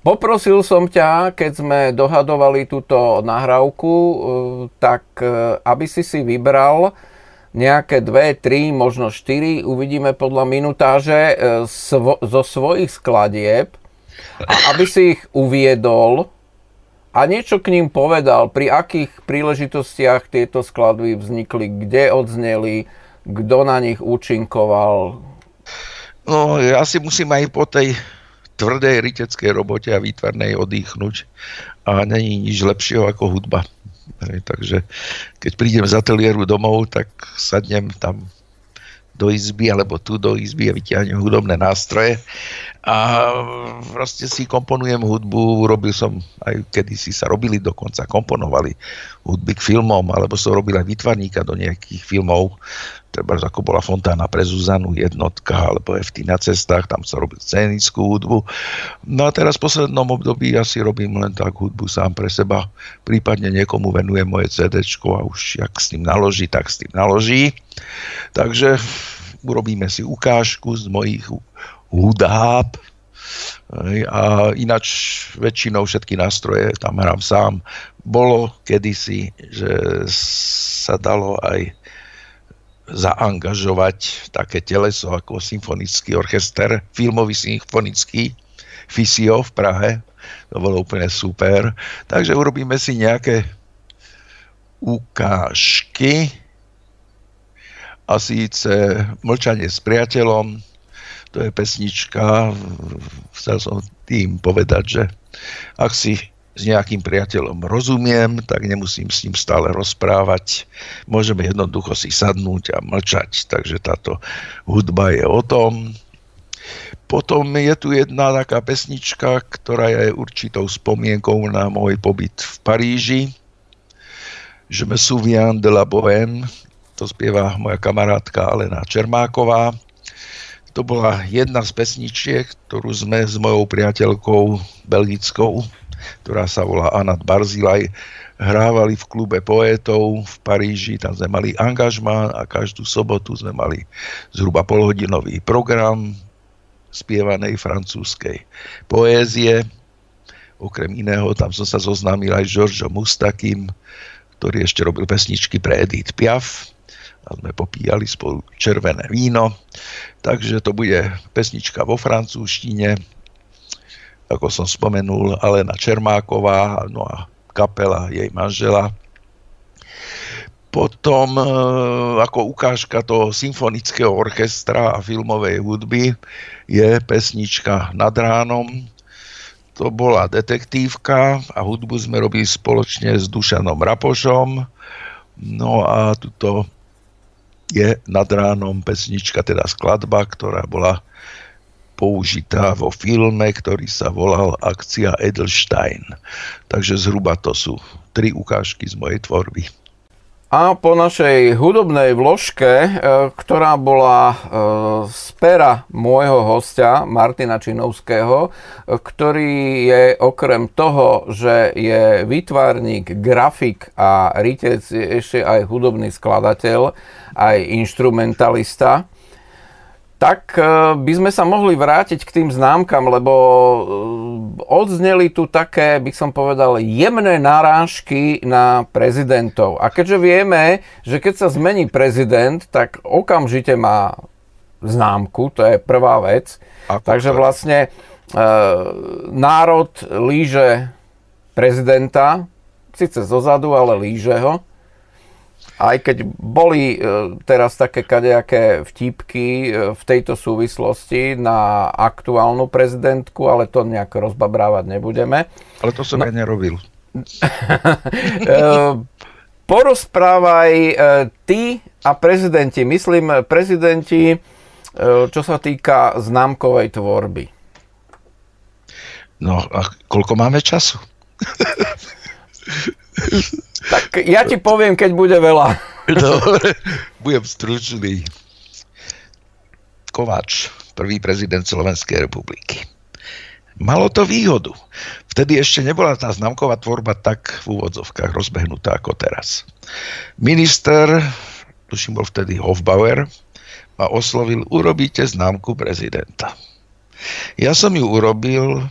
Poprosil som ťa, keď sme dohadovali túto nahrávku, tak aby si vybral nejaké 2, 3, možno 4, uvidíme podľa minutáže, zo svojich skladieb, a aby si ich uviedol a niečo k ním povedal, pri akých príležitostiach tieto skladby vznikli, kde odzneli, kto na nich účinkoval. No, ja si musím aj po tej tvrdej ryteckej robote a výtvarnej oddychnúť a není nič lepšieho ako hudba. Takže keď prídem z ateliéru domov, tak sadnem tam do izby alebo tu do izby a vyťahnem hudobné nástroje a proste si komponujem hudbu. Robil som aj kedysi sa robili, dokonca komponovali hudby k filmom, alebo som robil aj výtvarníka do nejakých filmov, treba ako bola Fontána pre Zuzanu, Jednotka, alebo FT na cestách, tam som robil scénickú hudbu. No a teraz v poslednom období asi robím len tak hudbu sám pre seba, prípadne niekomu venujem moje CDčko a už jak s tým naloží, tak s tým naloží. Takže urobíme si ukážku z mojich hudáp a ináč väčšinou všetky nástroje tam hrám sám. Bolo kedysi, že sa dalo aj zaangažovať také teleso ako symfonický orchester, filmový symfonický FISIO v Prahe. To bolo úplne super. Takže urobíme si nejaké ukážky. A síce Mlčanie s priateľom, to je pesnička, chcel som tým povedať, že ak si s nejakým priateľom rozumiem, tak nemusím s ním stále rozprávať, môžeme jednoducho si sadnúť a mlčať, takže táto hudba je o tom. Potom je tu jedna taká pesnička, ktorá je určitou spomienkou na môj pobyt v Paríži, Je me souviens de la Bohème. To spieva moja kamarátka Alena Čermáková. To bola jedna z pesničiek, ktorú sme s mojou priateľkou belgickou, ktorá sa volá Anat Barzilaj, hrávali v klube poétov v Paríži. Tam sme mali angažmán a každú sobotu sme mali zhruba polhodinový program spievanej francúzskej poézie. Okrem iného, tam som sa zoznámil aj s Georgeom Mustakim, ktorý ešte robil pesničky pre Edith Piaf. A sme popíjali spolu červené víno. Takže to bude pesnička vo francúzštine, ako som spomenul, Alena Čermáková, no a kapela jej manžela. Potom ako ukážka toho symfonického orchestra a filmovej hudby je pesnička Nad ránom. To bola detektívka a hudbu sme robili spoločne s Dušanom Rapošom. No a tuto je Nad ránom pesnička, teda skladba, ktorá bola použitá vo filme, ktorý sa volal Akcia Edelstein. Takže zhruba to sú 3 ukážky z mojej tvorby. A po našej hudobnej vložke, ktorá bola z pera môjho hostia Martina Činovského, ktorý je okrem toho, že je výtvarník, grafik a rytec, je ešte aj hudobný skladateľ, aj inštrumentalista, tak by sme sa mohli vrátiť k tým známkam, lebo odzneli tu také, by som povedal, jemné narážky na prezidentov. A keďže vieme, že keď sa zmení prezident, tak okamžite má známku, to je prvá vec. Takže vlastne národ líže prezidenta, síce zozadu, ale líže ho. Aj keď boli teraz také kadejaké vtípky v tejto súvislosti na aktuálnu prezidentku, ale to nejak rozbabrávať nebudeme. Ale to som ja nerobil. Porozprávaj ty a prezidenti. Myslím prezidenti, čo sa týka známkovej tvorby. No a koľko máme času? Tak ja ti poviem, keď bude veľa. Dobre, budem stručný. Kováč, prvý prezident Slovenskej republiky. Malo to výhodu. Vtedy ešte nebola tá známková tvorba tak v úvodzovkách rozbehnutá ako teraz. Minister, tuším bol vtedy Hofbauer, ma oslovil, urobíte známku prezidenta. Ja som ju urobil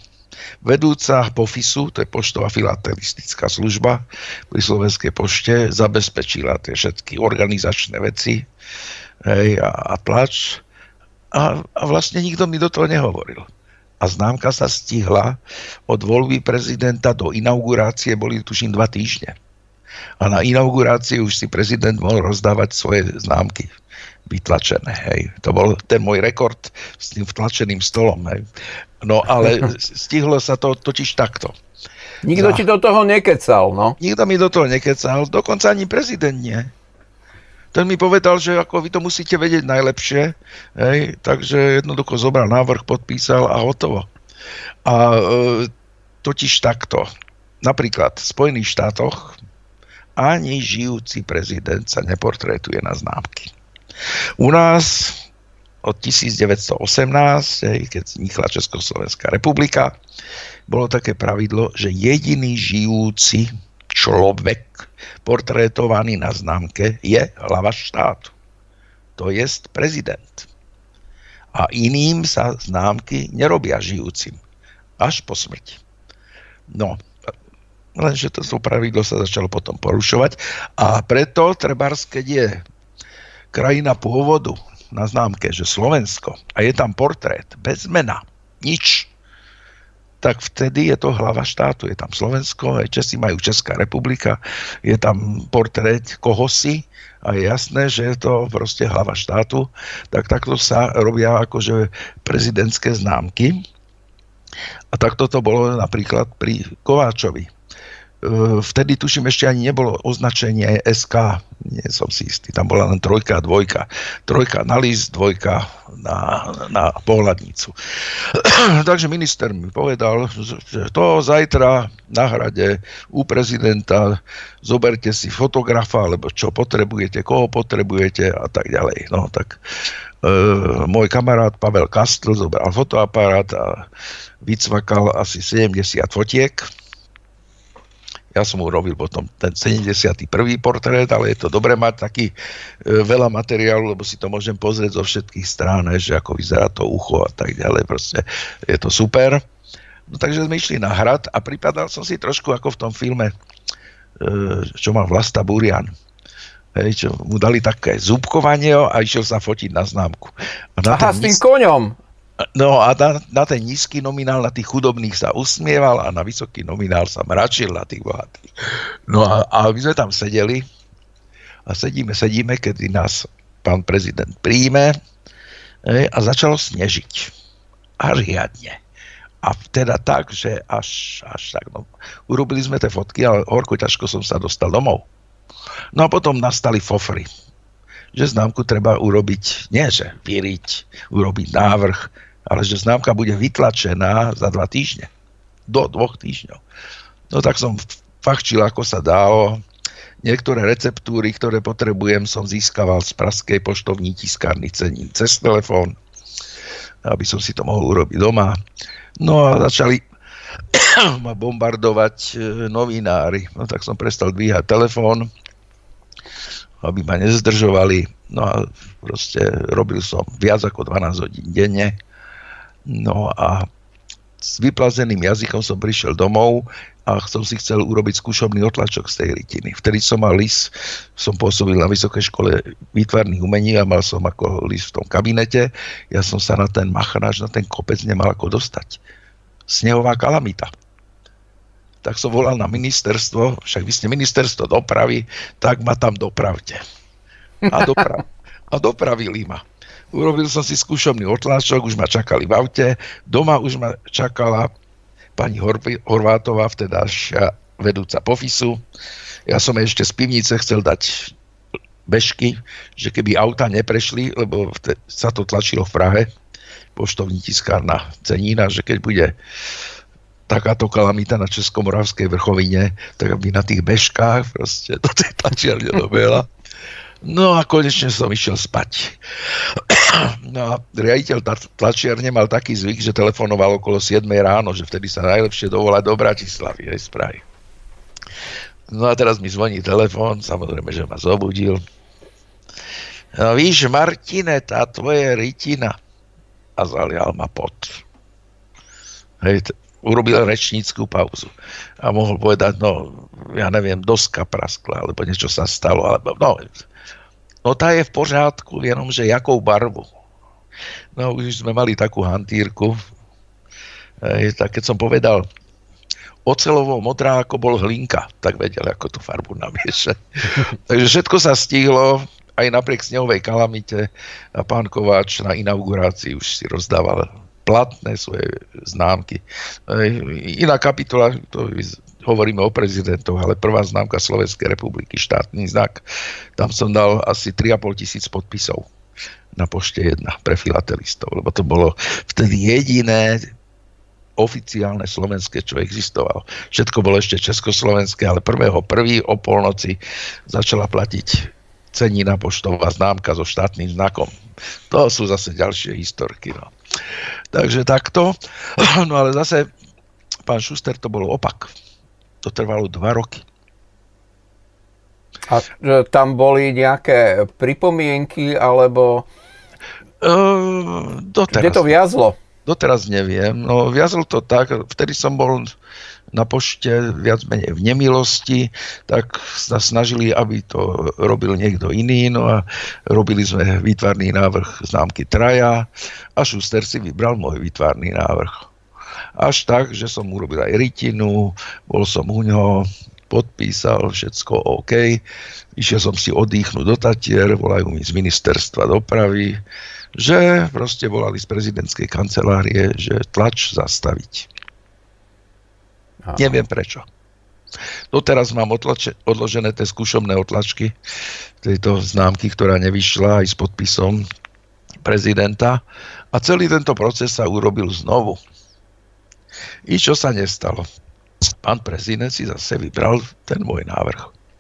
Vedúca POFISu, to je poštová filatelistická služba pri Slovenskej pošte, zabezpečila tie všetky organizačné veci, hej, a tlač. A vlastne nikto mi do toho nehovoril. A známka sa stihla od voľby prezidenta do inaugurácie, boli tuším 2 týždne. A na inaugurácii už si prezident mohol rozdávať svoje známky vytlačené. Hej. To bol ten môj rekord s tým vtlačeným stolom. Hej. No ale stihlo sa to totiž takto. Nikto ti do toho nekecal, no? Nikto mi do toho nekecal, dokonca ani prezident nie. Ten mi povedal, že ako vy to musíte vedieť najlepšie, hej, takže jednoducho zobral návrh, podpísal a hotovo. A totiž takto. Napríklad v Spojených štátoch ani žijúci prezident sa neportrétuje na známky. U nás od 1918, keď vznikla Československá republika, bolo také pravidlo, že jediný žijúci človek portrétovaný na známke je hlava štátu. To jest prezident. A iným sa známky nerobia žijúcim. Až po smrti. No, lenže to pravidlo sa začalo potom porušovať. A preto trebárs, keď je krajina pôvodu na známke, že Slovensko, a je tam portrét bez mena, nič, tak vtedy je to hlava štátu. Je tam Slovensko, aj Česi majú Česká republika, je tam portrét kohosi a je jasné, že je to proste hlava štátu. Tak takto sa robia akože prezidentské známky. A takto to bolo napríklad pri Kováčovi. Vtedy tuším ešte ani nebolo označenie SK, nie som si istý, tam bola len 3 a 2. 3 na list, 2 na pohľadnicu. Takže minister mi povedal, že to zajtra na hrade u prezidenta zoberte si fotografa, alebo čo potrebujete, koho potrebujete a tak ďalej. No tak môj kamarát Pavel Kastl zobral fotoaparát a vycvakal asi 70 fotiek. Ja som urobil potom ten 71. portrét, ale je to dobre mať taký veľa materiálu, lebo si to môžem pozrieť zo všetkých strán, že ako vyzerá to ucho a tak ďalej. Proste je to super. No takže sme išli na hrad a pripadal som si trošku ako v tom filme, čo mal Vlasta Burian. Hej, čo mu dali také zúbkovanie a išiel sa fotiť na známku. Aha, s tým koňom. No a na ten nízky nominál, na tých chudobných sa usmieval a na vysoký nominál sa mračil na tých bohatých. No a my sme tam sedeli a sedíme, kedy nás pán prezident príjme a začalo snežiť. A riadne. A teda tak, že až tak. No, urobili sme tie fotky, ale horko ťažko som sa dostal domov. No a potom nastali fofry. Že známku treba urobiť, nie že vyriť, urobiť návrh, ale že známka bude vytlačená za 2 týždne. Do 2 týždňov. No tak som fachčil, ako sa dalo. Niektoré receptúry, ktoré potrebujem, som získaval z pražskej poštovní tiskárny cenín cez telefón, aby som si to mohol urobiť doma. No a začali ma bombardovať novinári. No tak som prestal dvíhať telefón, aby ma nezdržovali. No a proste robil som viac ako 12 hodín denne. No a s vyplazeným jazykom som prišiel domov a som si chcel urobiť skúšobný otlačok z tej rytiny. Vtedy som mal list, som pôsobil na Vysokej škole výtvarných umení a mal som ako list v tom kabinete. Ja som sa na ten machnáč, na ten kopec nemal ako dostať. Snehová kalamita. Tak som volal na ministerstvo, však vy ste ministerstvo dopravy, tak ma tam dopravte. A dopravili ma. Urobil som si skúšobný otláčok, už ma čakali v aute, doma už ma čakala pani Horvátová, vtedajšia vedúca POFISu. Ja som ešte z pivnice chcel dať bežky, že keby auta neprešli, lebo sa to tlačilo v Prahe, poštovní tiskárna Cenína, že keď bude takáto kalamita na Českomoravskej vrchovine, tak aby na tých bežkách proste do tej tlačiarne dobehla. No a konečne som išiel spať. No a riaditeľ tlačiarne mal taký zvyk, že telefonoval okolo 7 ráno, že vtedy sa najlepšie dovolať do Bratislavy, aj z Prahy. No a teraz mi zvoní telefón, samozrejme, že ma zobudil. No víš, Martine, tá tvoje rytina. A zalial ma pot. Hej, urobil rečnícku pauzu a mohol povedať, no, ja neviem, doska praskla, alebo niečo sa stalo, alebo no tá je v poriadku, jenomže jakou barvu. No už sme mali takú hantírku, tak keď som povedal ocelovo modrá, ako bol hlinka, tak vedeli, ako tú farbu namiešať. Takže všetko sa stihlo, aj napriek snehovej kalamite, a pán Kováč na inaugurácii už si rozdával platné svoje známky. Iná kapitola, to hovoríme o prezidentoch, ale prvá známka Slovenskej republiky, štátny znak, tam som dal asi 3,5 tisíc podpisov na Pošte 1 pre filatelistov, lebo to bolo vtedy jediné oficiálne slovenské, čo existovalo. Všetko bolo ešte československé, ale 1.1. o polnoci začala platiť cenina poštová známka so štátnym znakom. To sú zase ďalšie historky. No. Takže takto. No ale zase pán Šuster, to bol opak. To trvalo 2 roky. A tam boli nejaké pripomienky, alebo kde to viazlo? Doteraz neviem. No, viazlo to tak, vtedy som bol na pošte viac menej v nemilosti, tak sa snažili, aby to robil niekto iný, no a robili sme výtvarný návrh známky Traja a Šuster si vybral môj výtvarný návrh. Až tak, že som urobil aj rytinu, bol som u ňoho, podpísal, všetko OK, išiel som si oddychnúť do Tatier, volajú mi z ministerstva dopravy, že proste volali z prezidentskej kancelárie, že tlač zastaviť. Aha. Neviem prečo. Doteraz mám odložené tie skúšobné otlačky tejto známky, ktorá nevyšla aj s podpisom prezidenta a celý tento proces sa urobil znovu. I čo sa nestalo? Pán prezident si zase vybral ten môj návrh.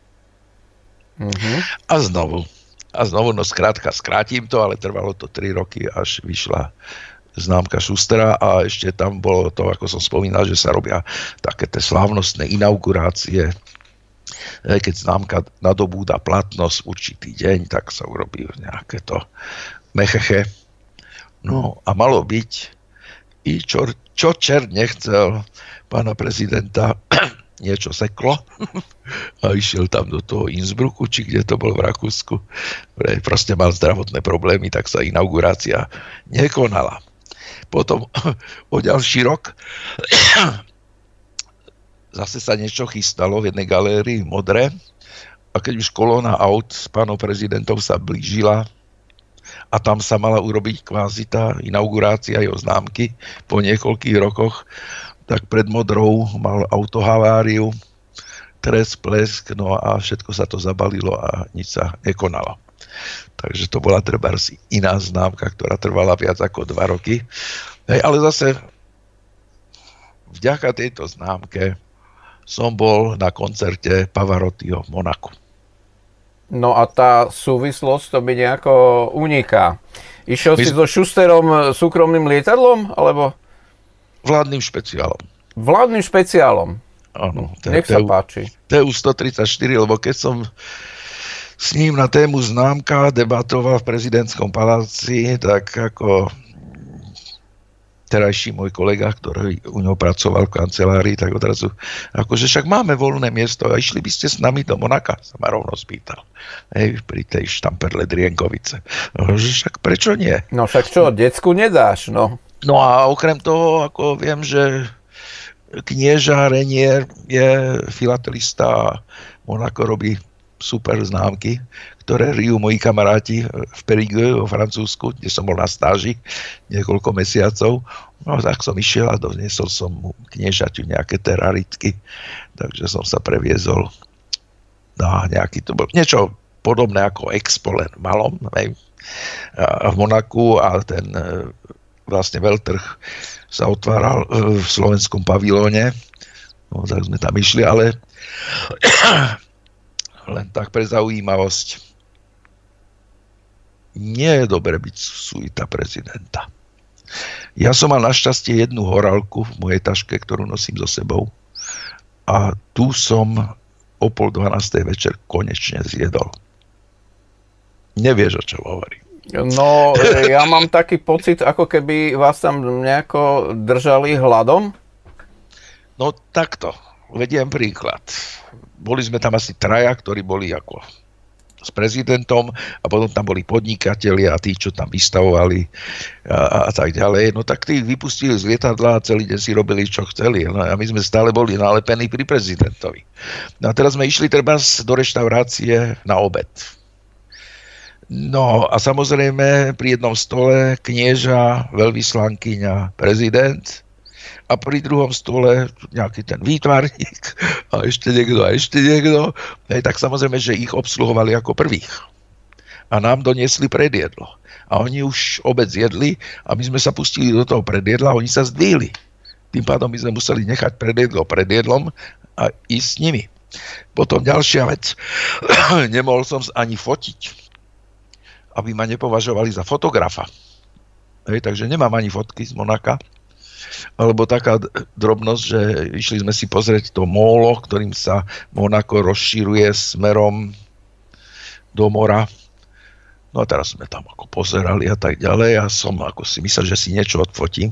A znovu, no skrátka, skrátim to, ale trvalo to 3 roky, až vyšla známka Šustera a ešte tam bolo to, ako som spomínal, že sa robia také tie slávnostné inaugurácie. Keď známka nadobúda platnosť určitý deň, tak sa urobí nejaké to mecheche. No a malo byť i čo čert nechcel pána prezidenta, niečo seklo a išiel tam do toho Innsbrucku, či kde to bol v Rakúsku. Proste mal zdravotné problémy, tak sa inaugurácia nekonala. Potom o ďalší rok zase sa niečo chystalo v jednej galérii Modré a keď už kolóna aut s pánom prezidentom sa blížila a tam sa mala urobiť kvázi tá inaugurácia jeho známky po niekoľkých rokoch, tak pred Modrou mal auto haváriu, tresk, plesk, no a všetko sa to zabalilo a nič sa nekonalo. Takže to bola trebárs iná známka, ktorá trvala viac ako 2 roky. Ale zase vďaka tejto známke som bol na koncerte Pavarottiho v Monaku. No a tá súvislosť to by nejako uniká. Išiel si so Šusterom súkromným lietadlom, alebo? Vládnym špeciálom. Vládnym špeciálom? Áno. Nech sa páči. TU-134, lebo keď som s ním na tému známka debatoval v prezidentskom paláci, tak ako terajší môj kolega, ktorý u neho pracoval v kancelárii, tak odrazu, akože však máme voľné miesto a išli by ste s nami do Monaka, sa ma rovno spýtal. Pri tej štamperle Drienkovice. Že však prečo nie? No však čo, decku nedáš, no. No a okrem toho, ako viem, že knieža Renier je filatelista a Monako robí super známky, ktoré rijú moji kamaráti v Périgueux vo Francúzsku, kde som bol na stáži niekoľko mesiacov. No tak som išiel a doniesol som mu kniežaťu nejaké tie raritky, takže som sa previezol na nejaký, to bol niečo podobné ako Expo, len malom, v Monaku a ten vlastne veľtrh sa otváral v slovenskom pavilóne. No, tak sme tam išli, ale len tak pre zaujímavosť. Nie je dobre byť suita prezidenta. Ja som mal našťastie jednu horálku v mojej taške, ktorú nosím so sebou. A tu som o 11:30 večer konečne zjedol. Nevieš, o čom hovorím. No, ja mám taký pocit, ako keby vás tam nejako držali hladom. No takto, uvediem príklad. Boli sme tam asi traja, ktorí boli ako s prezidentom a potom tam boli podnikatelia a tí, čo tam vystavovali a tak ďalej. No tak tí vypustili z lietadla a celý deň si robili, čo chceli. No a my sme stále boli nalepení pri prezidentovi. No a teraz sme išli treba do reštaurácie na obed. No a samozrejme pri jednom stole knieža, veľvyslankyňa, prezident a pri druhom stole nejaký ten výtvarník a ešte niekto. Tak samozrejme, že ich obsluhovali ako prvých. A nám doniesli predjedlo. A oni už obed zjedli a my sme sa pustili do toho predjedla a oni sa zdvihli. Tým pádom my sme museli nechať predjedlo predjedlom a ísť s nimi. Potom ďalšia vec. Nemohol som ani fotiť, aby ma nepovažovali za fotografa. Takže nemám ani fotky z Monaka. Alebo taká drobnosť, že išli sme si pozrieť to mólo, ktorým sa Monako rozšíruje smerom do mora. No a teraz sme tam ako pozerali a tak ďalej a som ako si myslel, že si niečo odfotím.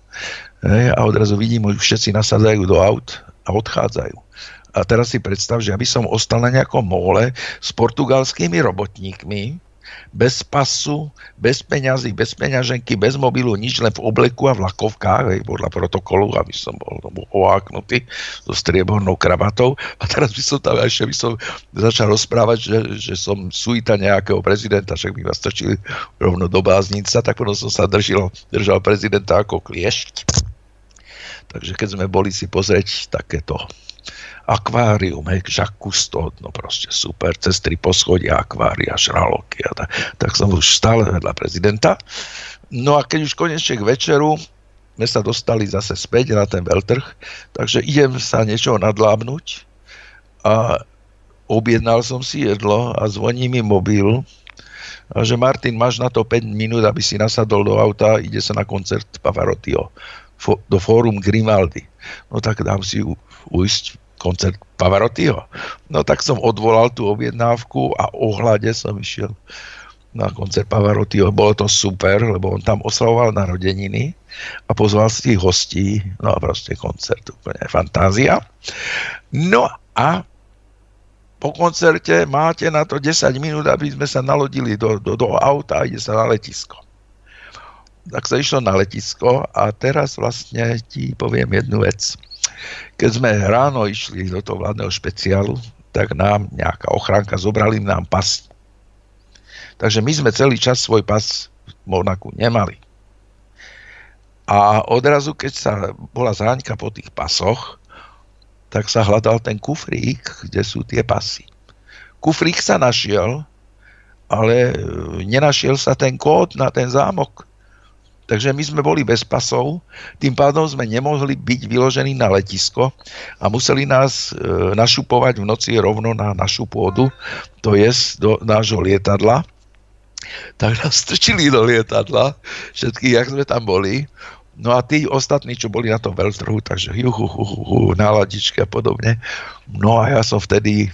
A odrazu vidím, že všetci nasadajú do aut a odchádzajú. A teraz si predstav, že ja by som ostal na nejakom móle s portugalskými robotníkmi, bez pasu, bez peňazí, bez peňaženky, bez mobilu, nič, len v obleku a v lakovkách, podľa protokolu, aby som bol oháknutý so striebornou kravatou. A teraz by som tam ešte začal rozprávať, že som suita nejakého prezidenta, však by ma strčili rovno do báznica, tak potom som sa držal prezidenta ako kliešť. Takže keď sme boli si pozrieť takéto akvárium, Jacques Cousteau, no proste super, cez 3 poschodia, akvária, žraloky a tak som už stále vedľa prezidenta. No a keď už konečne k večeru sme sa dostali zase späť na ten veľtrh, takže idem sa niečo nadlábnuť a objednal som si jedlo a zvoní mi mobil a že Martin, máš na to 5 minút, aby si nasadol do auta, ide sa na koncert Pavarottiho do Fórum Grimaldi. No tak dám si ujsť koncert Pavarottiho. No tak som odvolal tú objednávku a ohľade som išiel na koncert Pavarottiho. Bolo to super, lebo on tam oslavoval narodeniny a pozval si tých hostí. No a proste koncert, úplne fantázia. No a po koncerte máte na to 10 minút, aby sme sa nalodili do auta a ide sa na letisko. Tak sa išlo na letisko a teraz vlastne ti poviem jednu vec. Keď sme ráno išli do toho vládneho špeciálu, tak nám nejaká ochránka zobrali nám pas. Takže my sme celý čas svoj pas v Monaku nemali. A odrazu, keď sa bola záňka po tých pasoch, tak sa hľadal ten kufrík, kde sú tie pasy. Kufrík sa našiel, ale nenašiel sa ten kód na ten zámok. Takže my sme boli bez pasov, tým pádom sme nemohli byť vyložení na letisko a museli nás našupovať v noci rovno na našu pôdu, to je do nášho lietadla. Tak nás strčili do lietadla, všetkých, jak sme tam boli. No a tí ostatní, čo boli na tom veľtrhu, takže na ladičke a podobne. No a ja som vtedy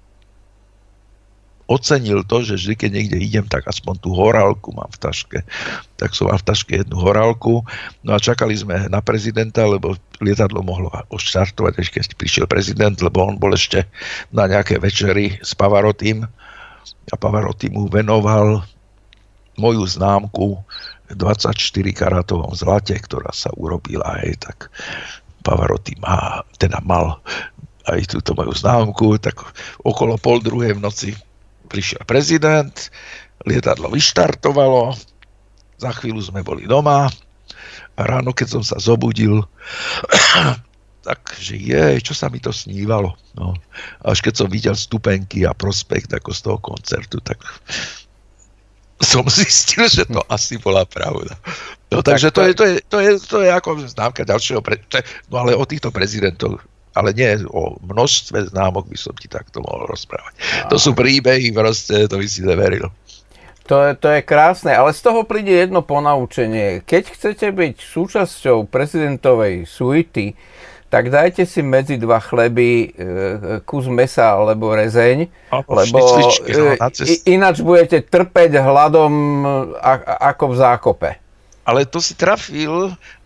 ocenil to, že vždy, keď niekde idem, tak aspoň tú horálku mám v taške. Tak som mal v taške jednu horálku. No a čakali sme na prezidenta, lebo lietadlo mohlo odštartovať, ešte keď prišiel prezident, lebo on bol ešte na nejaké večeri s Pavarottim. A Pavarotti mu venoval moju známku 24 karátovom zlate, ktorá sa urobila. Tak Pavarotti mal aj túto moju známku, tak okolo 1:30 v noci prišiel prezident, lietadlo vyštartovalo, za chvíľu sme boli doma a ráno, keď som sa zobudil, takže čo sa mi to snívalo. No. Až keď som videl stupenky a prospekt ako z toho koncertu, tak som zistil, že to asi bola pravda. No, takže to je ako známka ďalšieho, no ale o týchto prezidentov, ale nie o množstve známok by som ti takto mohol rozprávať. To sú príbehy, proste, to by si neveril. To je krásne, ale z toho príde jedno ponaučenie. Keď chcete byť súčasťou prezidentovej suity, tak dajte si medzi 2 chleby kus mesa alebo rezeň, lebo ináč budete trpeť hladom ako v zákope. Ale to si trafil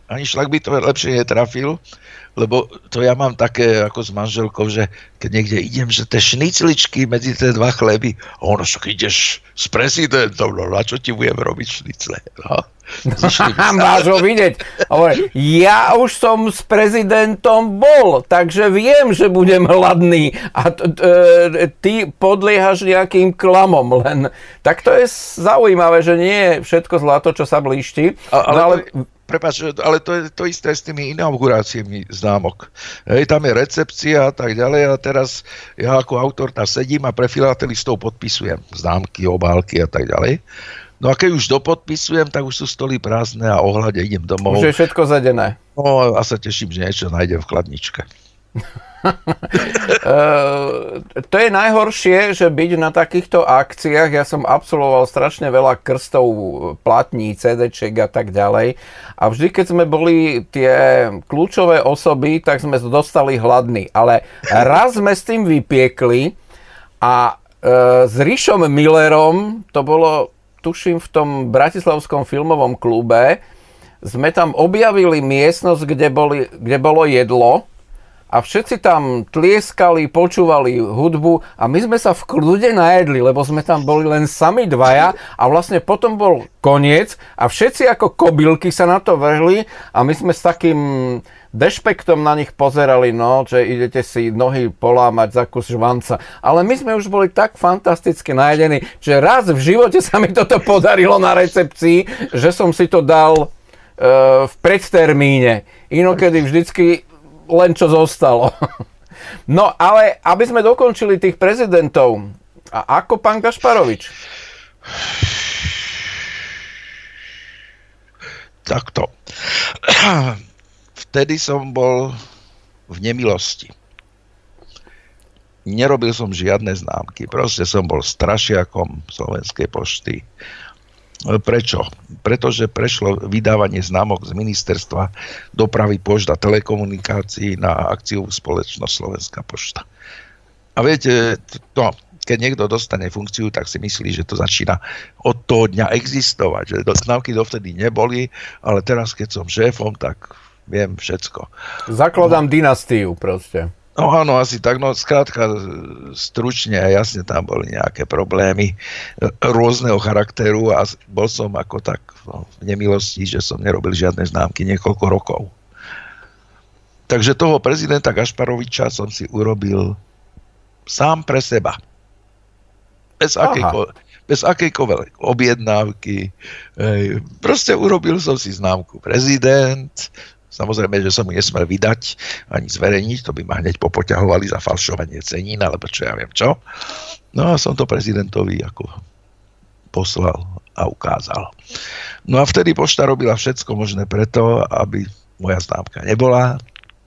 Ani šlak by to lepšie netrafil, lebo to ja mám také ako s manželkou, že keď niekde idem, že tie šnicličky medzi tie dva chleby, a ono, však ideš s prezidentom, no na čo ti budem robiť šnicle? No. Máš ho vidieť. Ja už som s prezidentom bol, takže viem, že budem hladný a ty podliehaš nejakým klamom len. Tak to je zaujímavé, že nie je všetko zlato, čo sa blíšti. Prepáč, ale to je to isté s tými inauguráciami známok. Hej, tam je recepcia a tak ďalej a teraz ja ako autor tam sedím a pre filatelistov podpisujem známky, obálky a tak ďalej. No a keď už dopodpisujem, tak už sú stoly prázdne a ohľade idem domov. Už je všetko zadené. No a sa teším, že niečo nájdem v chladničke. To je najhoršie, že byť na takýchto akciách, ja som absolvoval strašne veľa krstov, platní, CD-ček a tak ďalej a vždy, keď sme boli tie kľúčové osoby, tak sme dostali hladní, ale raz sme s tým vypiekli a s Rišom Millerom, to bolo tuším v tom bratislavskom filmovom klube, sme tam objavili miestnosť, kde bolo jedlo a všetci tam tlieskali, počúvali hudbu a my sme sa v kľude najedli, lebo sme tam boli len sami dvaja a vlastne potom bol koniec a všetci ako kobylky sa na to vrhli a my sme s takým dešpektom na nich pozerali, no, že idete si nohy polámať za kus žvanca. Ale my sme už boli tak fantasticky najedení, že raz v živote sa mi toto podarilo na recepcii, že som si to dal v predtermíne. Inokedy vždycky len čo zostalo. No, ale aby sme dokončili tých prezidentov, a ako pán Gašparovič? Takto. Vtedy som bol v nemilosti. Nerobil som žiadne známky. Proste som bol strašiakom Slovenskej pošty. Prečo? Pretože prešlo vydávanie známok z ministerstva dopravy, pošt a telekomunikácií na akciovú spoločnosť Slovenská pošta. A viete, keď niekto dostane funkciu, tak si myslí, že to začína od toho dňa existovať. Že známky dovtedy neboli, ale teraz, keď som šéfom, tak viem všetko. Zakladám dynastiu proste. No áno, asi tak, no skrátka stručne a jasne tam boli nejaké problémy rôzneho charakteru a bol som ako tak v nemilosti, že som nerobil žiadne známky niekoľko rokov. Takže toho prezidenta Gašparoviča som si urobil sám pre seba. Bez akejkoľvek objednávky. Proste urobil som si známku prezident. Samozrejme, že som mu nesmel vydať ani zverejniť, to by ma hneď popoťahovali za falšovanie cenín, alebo čo ja viem čo. No a som to prezidentovi ako poslal a ukázal. No a vtedy pošta robila všetko možné preto, aby moja známka nebola.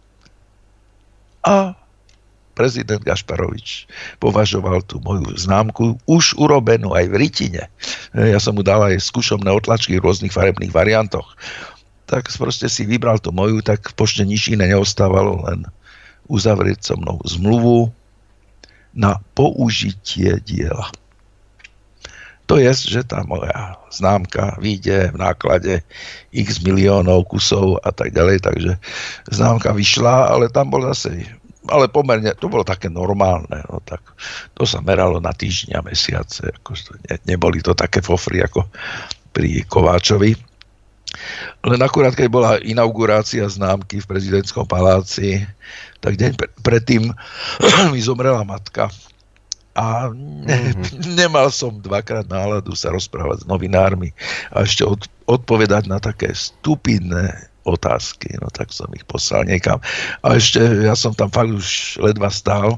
A prezident Gašparovič považoval tú moju známku už urobenú aj v rytine. Ja som mu dal aj skúšobné otlačky v rôznych farebných variantoch. Tak proste si vybral tú moju, tak v pošte nič iné neostávalo, len uzavrieť so mnou zmluvu na použitie diela. To je, že tá moja známka vyjde v náklade x miliónov kusov a tak ďalej, takže známka vyšla, ale tam bol zase, ale pomerne, to bolo také normálne, no tak to sa meralo na týždňa, mesiace, akože neboli to také fofry ako pri Kováčovi. Len akurát, keď bola inaugurácia známky v prezidentskom paláci, tak deň predtým mi zomrela matka a nemal som dvakrát náladu sa rozprávať s novinármi a ešte odpovedať na také stupidné otázky, no tak som ich poslal niekam. A ešte ja som tam fakt už ledva stál,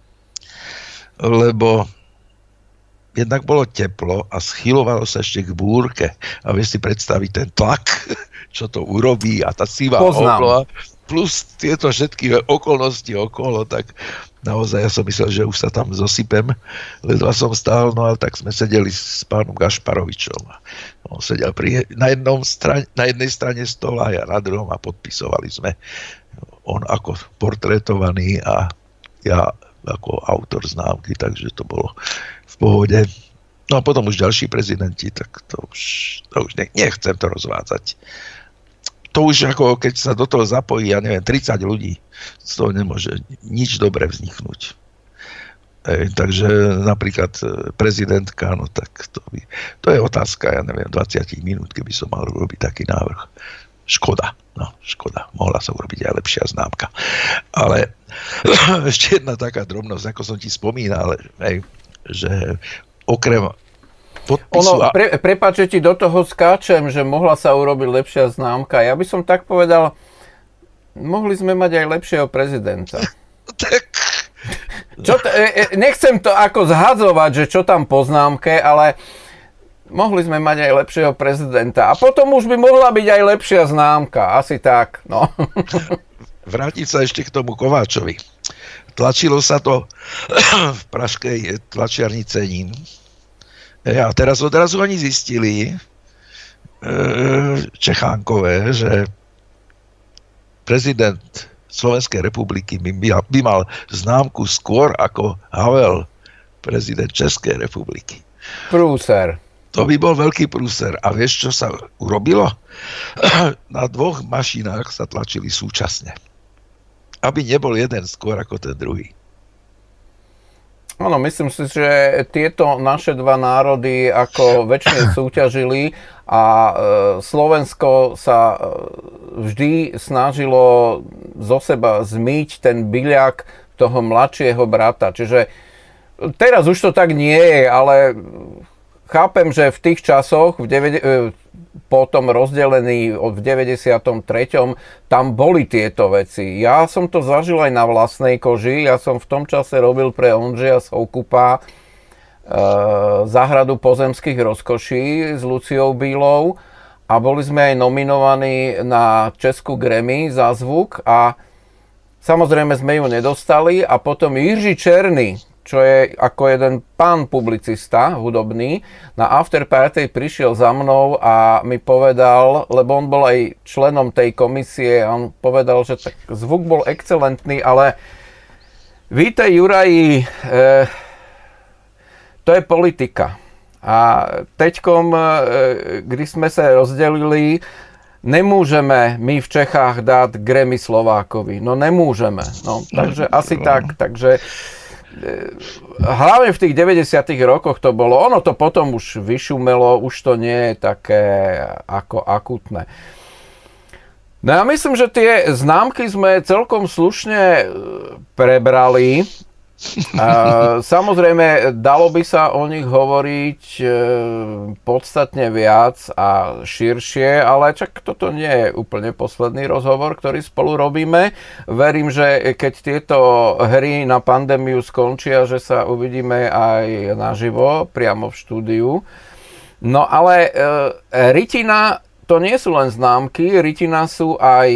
lebo jednak bolo teplo a schylovalo sa ešte k búrke. A vieš si predstaviť ten tlak, čo to urobí a tá sivá obloha, plus tieto všetky okolnosti okolo, tak naozaj ja som myslel, že už sa tam zosypem. Ledva som stál, no ale tak sme sedeli s pánom Gašparovičom. On sedel na jednej strane stola a ja na druhom a podpisovali sme. On ako portrétovaný a ja ako autor známky, takže to bolo v pohode. No a potom už ďalší prezidenti, tak to už nechcem to rozvádzať. to už ako keď sa do toho zapojí, ja neviem, 30 ľudí, z toho nemôže nič dobré vzniknúť. Takže napríklad prezidentka, no tak to je otázka, ja neviem, 20 minút, keby som mal robiť taký návrh. Škoda. Mohla sa urobiť aj lepšia známka. Ale ešte jedna taká drobnosť, ako som ti spomínal, že okrem podpisu... Prepáč, že ti do toho skáčem, že mohla sa urobiť lepšia známka. Ja by som tak povedal, mohli sme mať aj lepšieho prezidenta. Nechcem to ako zhadzovať, že čo tam po známke, ale mohli sme mať aj lepšieho prezidenta. A potom už by mohla byť aj lepšia známka. Asi tak, no. Vrátiť sa ešte k tomu Kováčovi. Tlačilo sa to v pražskej tlačiarni Cenín. A teraz odrazu oni zistili, Čechánkové, že prezident Slovenskej republiky by mal známku skôr ako Havel, prezident Českej republiky. Prúser. To by bol veľký prúser. A vieš, čo sa urobilo? Na 2 mašinách sa tlačili súčasne. Aby nebol jeden skôr ako ten druhý. Áno, myslím si, že tieto naše dva národy ako väčšine súťažili a Slovensko sa vždy snažilo zo seba zmyť ten byľak toho mladšieho brata. Čiže teraz už to tak nie je, ale chápem, že v tých časoch, potom rozdelený v 93. tam boli tieto veci. Ja som to zažil aj na vlastnej koži. Ja som v tom čase robil pre Ondřeja Soukupa Záhradu pozemských rozkoší s Luciou Bílou a boli sme aj nominovaní na Českú Grammy za zvuk a samozrejme sme ju nedostali a potom Jiří Černý, čo je ako jeden pán publicista hudobný, na afterparty prišiel za mnou a mi povedal, lebo on bol aj členom tej komisie, a on povedal, že tak zvuk bol excelentný, ale víte, Juraji, to je politika. A teďkom, když sme sa rozdelili, nemôžeme my v Čechách dať Grammy Slovákovi. No nemôžeme. No, takže asi tak. Takže hlavne v tých 90. rokoch to bolo. Ono to potom už vyšumelo, už to nie je také ako akutné. No ja myslím, že tie známky sme celkom slušne prebrali. Samozrejme, dalo by sa o nich hovoriť podstatne viac a širšie, ale čak toto nie je úplne posledný rozhovor, ktorý spolu robíme. Verím, že keď tieto hry na pandémiu skončia, že sa uvidíme aj naživo, priamo v štúdiu. No ale rytina, to nie sú len známky, rytina sú aj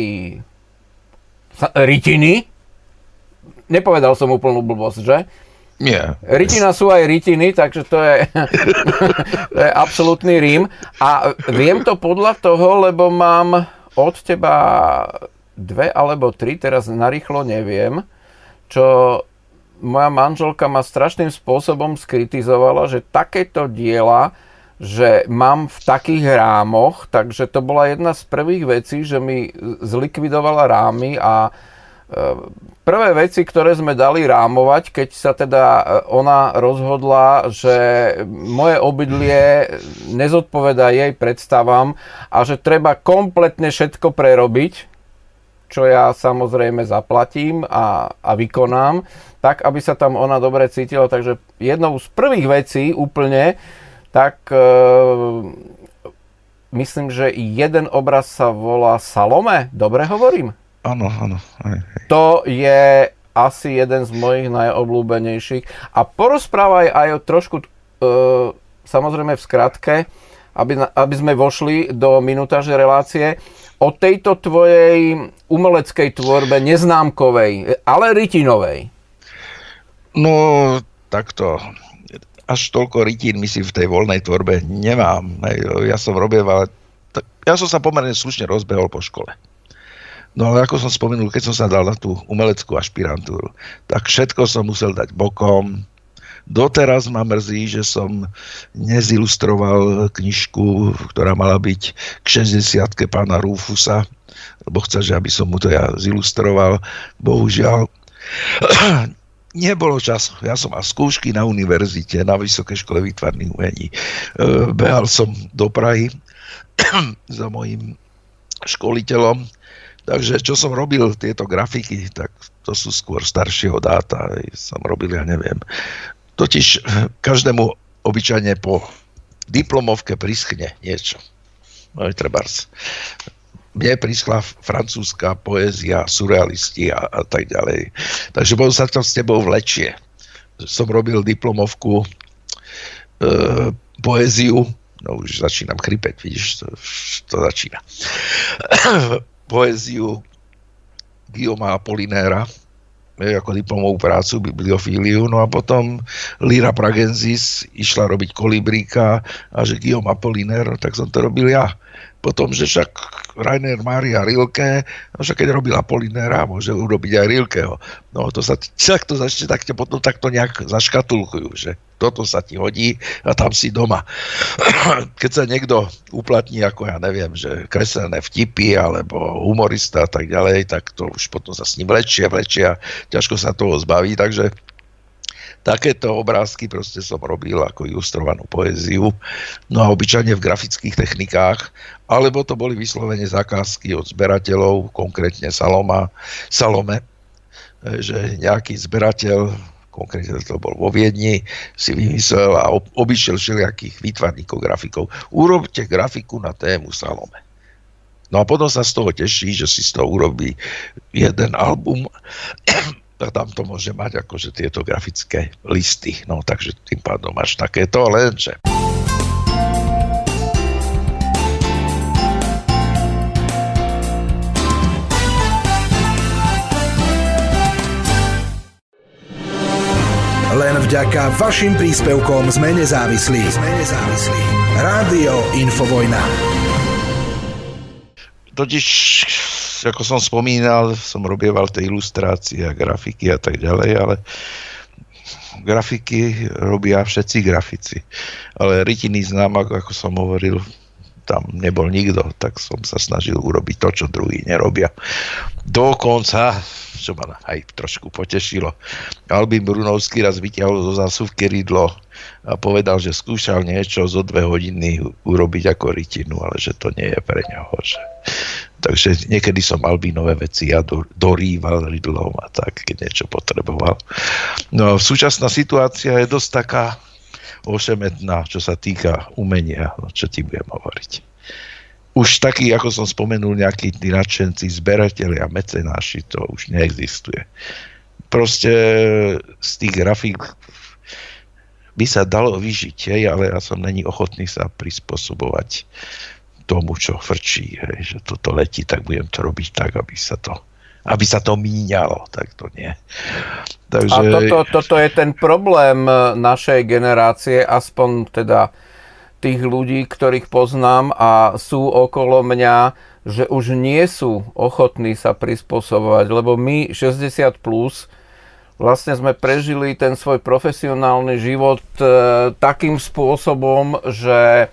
rytiny. Nepovedal som úplnú blbosť, že? Nie. Rytina sú aj rytiny, takže to je, to je absolútny rím. A viem to podľa toho, lebo mám od teba 2 alebo 3, teraz narýchlo neviem, čo moja manželka ma strašným spôsobom skritizovala, že takéto diela, že mám v takých rámoch, takže to bola jedna z prvých vecí, že mi zlikvidovala rámy a prvé veci, ktoré sme dali rámovať, keď sa teda ona rozhodla, že moje obydlie nezodpovedá jej predstavám a že treba kompletne všetko prerobiť, čo ja samozrejme zaplatím a vykonám, tak, aby sa tam ona dobre cítila. Takže jednou z prvých vecí úplne, tak myslím, že jeden obraz sa volá Salome. Dobre hovorím? Áno. To je asi jeden z mojich najobľúbenejších. A porozprávaj aj o trošku, samozrejme v skratke, aby sme vošli do minutáže relácie, o tejto tvojej umeleckej tvorbe, neznámkovej, ale rytinovej. No, takto. Až toľko rytín myslím v tej voľnej tvorbe nemám. Ja som ja som sa pomerne slušne rozbehol po škole. No ale ako som spomenul, keď som sa dal na tú umeleckú ašpirantúru, tak všetko som musel dať bokom, Doteraz ma mrzí, že som nezilustroval knižku, ktorá mala byť k 60-ke pána Rufusa, lebo chcel, aby som mu to ja zilustroval. Bohužiaľ, nebolo času. Ja som mal skúšky na univerzite, na Vysokej škole výtvarných umení. Behal som do Prahy za mojím školiteľom. Takže čo som robil tieto grafiky, tak to sú skôr staršieho dáta. Som robil, ja neviem. Totiž každému obyčajne po diplomovke prischne niečo. No je trebárs. Mne prischla francúzska poézia, surrealisti a tak ďalej. Takže potom sa to s tebou vlečie. Som robil diplomovku poéziu, no už začínam chrypeť, vidíš, to začína. Poéziu Guillauma Apollinaira, ako diplomovú prácu, bibliofíliu, no a potom Lyra Pragensis išla robiť Kolibríka a že Guillaume Apollinaire, tak som to robil ja. Potom, že však Rainer Maria Rilke, však keď robil Apollinaira, môže urobiť aj Rilkeho. No to sa takto začne, tak ťa potom takto nejak zaškatulkujú, že toto sa ti hodí a tam si doma. Keď sa niekto uplatní ako, ja neviem, že kreslené vtipy alebo humorista a tak ďalej, tak to už potom sa s ním vlečia, ťažko sa toho zbaví, takže takéto obrázky proste som robil ako ilustrovanú poéziu, no a obyčajne v grafických technikách, alebo to boli vyslovene zakázky od zberateľov, konkrétne Salome, že nejaký zberateľ, konkrétne to bol vo Viedni, si vymyslel a obišiel všelijakých výtvarníkov, grafikov. Urobte grafiku na tému Salome. No a potom sa z toho teší, že si z toho urobí jeden album, tak tam to môže mať akože tieto grafické listy. No takže tým pádom máš takéto, lenže len vďaka vašim príspevkom sme nezávislí. Rádio Infovojna. Totiž, ako som spomínal, som robieval tie ilustrácie a grafiky a tak ďalej, ale grafiky robia všetci grafici. Ale rytinný známak, ako som hovoril, tam nebol nikto, tak som sa snažil urobiť to, čo druhí nerobia. Dokonca, čo ma aj trošku potešilo, Albin Brunovský raz vytiahol zo zásuvky rydlo a povedal, že skúšal niečo zo 2 hodiny urobiť ako rytinu, ale že to nie je pre ňoho. Takže niekedy som Albinové veci ja dorýval rydlom a tak, keď niečo potreboval. No súčasná situácia je dosť taká ošemetná, čo sa týka umenia, no čo ti budem hovoriť. Už takí, ako som spomenul, nejakí tí nadšenci, zberatelia, mecenáši, to už neexistuje. Proste z tých grafík by sa dalo vyžiť, ale ja som není ochotný sa prispôsobovať tomu, čo frčí, že toto letí, tak budem to robiť tak, aby sa to míňalo, tak to nie. Takže... A toto je ten problém našej generácie, aspoň teda tých ľudí, ktorých poznám a sú okolo mňa, že už nie sú ochotní sa prispôsobovať, lebo my 60 plus vlastne sme prežili ten svoj profesionálny život takým spôsobom, že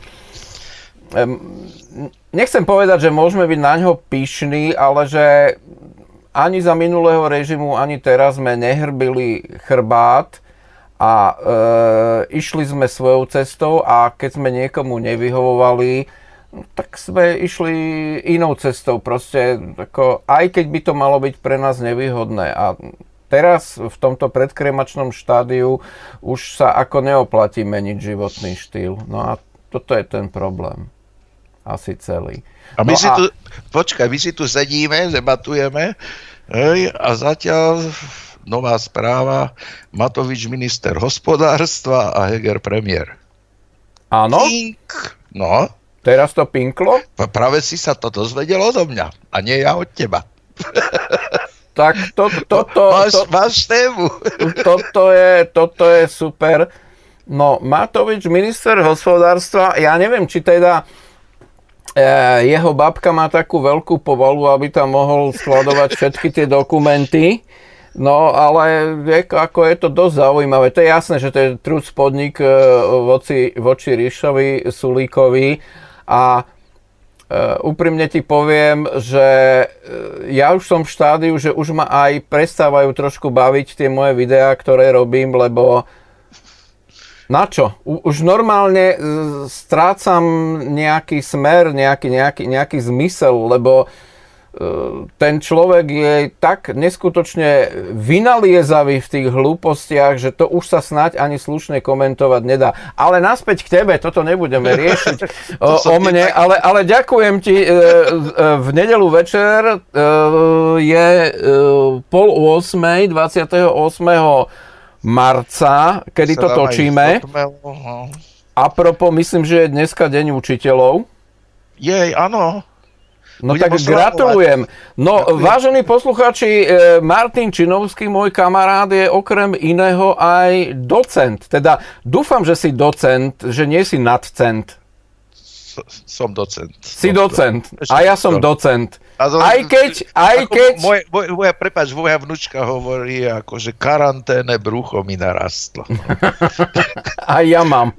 nechcem povedať, že môžeme byť na ňo pyšní, ale že ani za minulého režimu, ani teraz sme nehrbili chrbát a išli sme svojou cestou a keď sme niekomu nevyhovovali, tak sme išli inou cestou. Proste, ako, aj keď by to malo byť pre nás nevýhodné. A teraz v tomto predkremačnom štádiu už sa ako neoplatí meniť životný štýl. No a toto je ten problém. Asi celý. A my my si tu sedíme, debatujeme, a zatiaľ nová správa, Matovič minister hospodárstva a Heger premiér. Áno? No. Teraz to pinklo? Práve si sa to dozvedel odo mňa, a nie ja od teba. Tak máš tému. Toto je super. No, Matovič minister hospodárstva, ja neviem, či teda jeho babka má takú veľkú povalu, aby tam mohol skladovať všetky tie dokumenty, No, ale ako je to dosť zaujímavé. To je jasné, že to je trud spodník voči Ríšovi Sulíkovi a úprimne ti poviem, že ja už som v štádiu, že už ma aj prestávajú trošku baviť tie moje videá, ktoré robím, lebo na čo? Už normálne strácam nejaký smer, nejaký zmysel, lebo ten človek je tak neskutočne vynaliezavý v tých hlúpostiach, že to už sa snáď ani slušne komentovať nedá. Ale naspäť k tebe, toto nebudeme riešiť o mne, ale ďakujem ti. V nedeľu večer je 7:30, 28. marca, kedy to točíme. Apropo, myslím, že je dneska deň učiteľov. Jej, áno. No tak gratulujem. No, vážení poslucháči, Martin Činovský, môj kamarát, je okrem iného aj docent. Teda dúfam, že si docent, že nie si nadcent. Som docent. Si docent. A ja som docent. Aj keď... Moja vnúčka hovorí, akože karanténne brucho mi narastlo. A ja mám.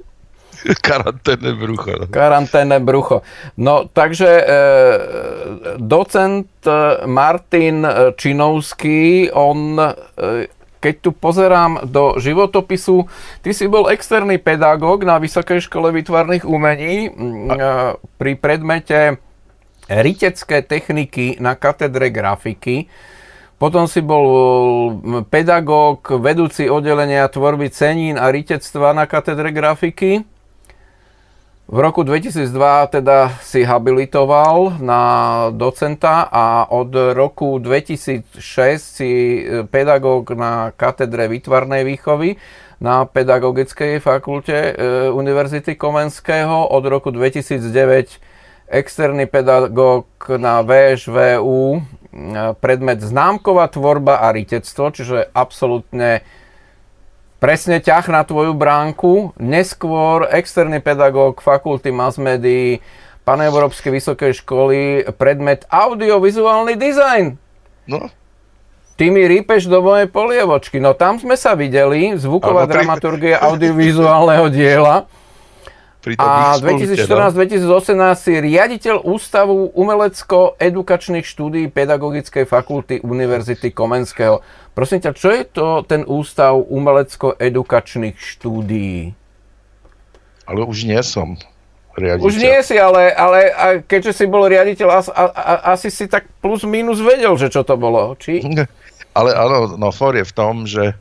Karanténne brucho. No, takže docent Martin Činovský, on, keď tu pozerám do životopisu, ty si bol externý pedagóg na Vysokej škole výtvarných umení pri predmete ritecké techniky na katedre grafiky. Potom si bol pedagóg, vedúci oddelenia tvorby cenín a ritectva na katedre grafiky. V roku 2002 teda si habilitoval na docenta a od roku 2006 si pedagóg na katedre výtvarnej výchovy na Pedagogickej fakulte Univerzity Komenského. Od roku 2009 externý pedagóg na VŠVU, predmet známková tvorba a ritectvo, čiže absolútne presne ťah na tvoju bránku. Neskôr externý pedagóg fakulty masmédií Paneurópskej vysokej školy, predmet audiovizuálny dizajn. No. Ty mi rýpeš do mojej polievočky. No tam sme sa videli, zvuková dramaturgia audiovizuálneho diela. A 2014-2018 si riaditeľ Ústavu umelecko-edukačných štúdií Pedagogickej fakulty Univerzity Komenského. Prosím ťa, čo je to ten Ústav umelecko-edukačných štúdií? Ale už nie som riaditeľ. Už nie si, ale keďže si bol riaditeľ, asi si tak plus minus vedel, že čo to bolo, či? Ale áno, no for je v tom, že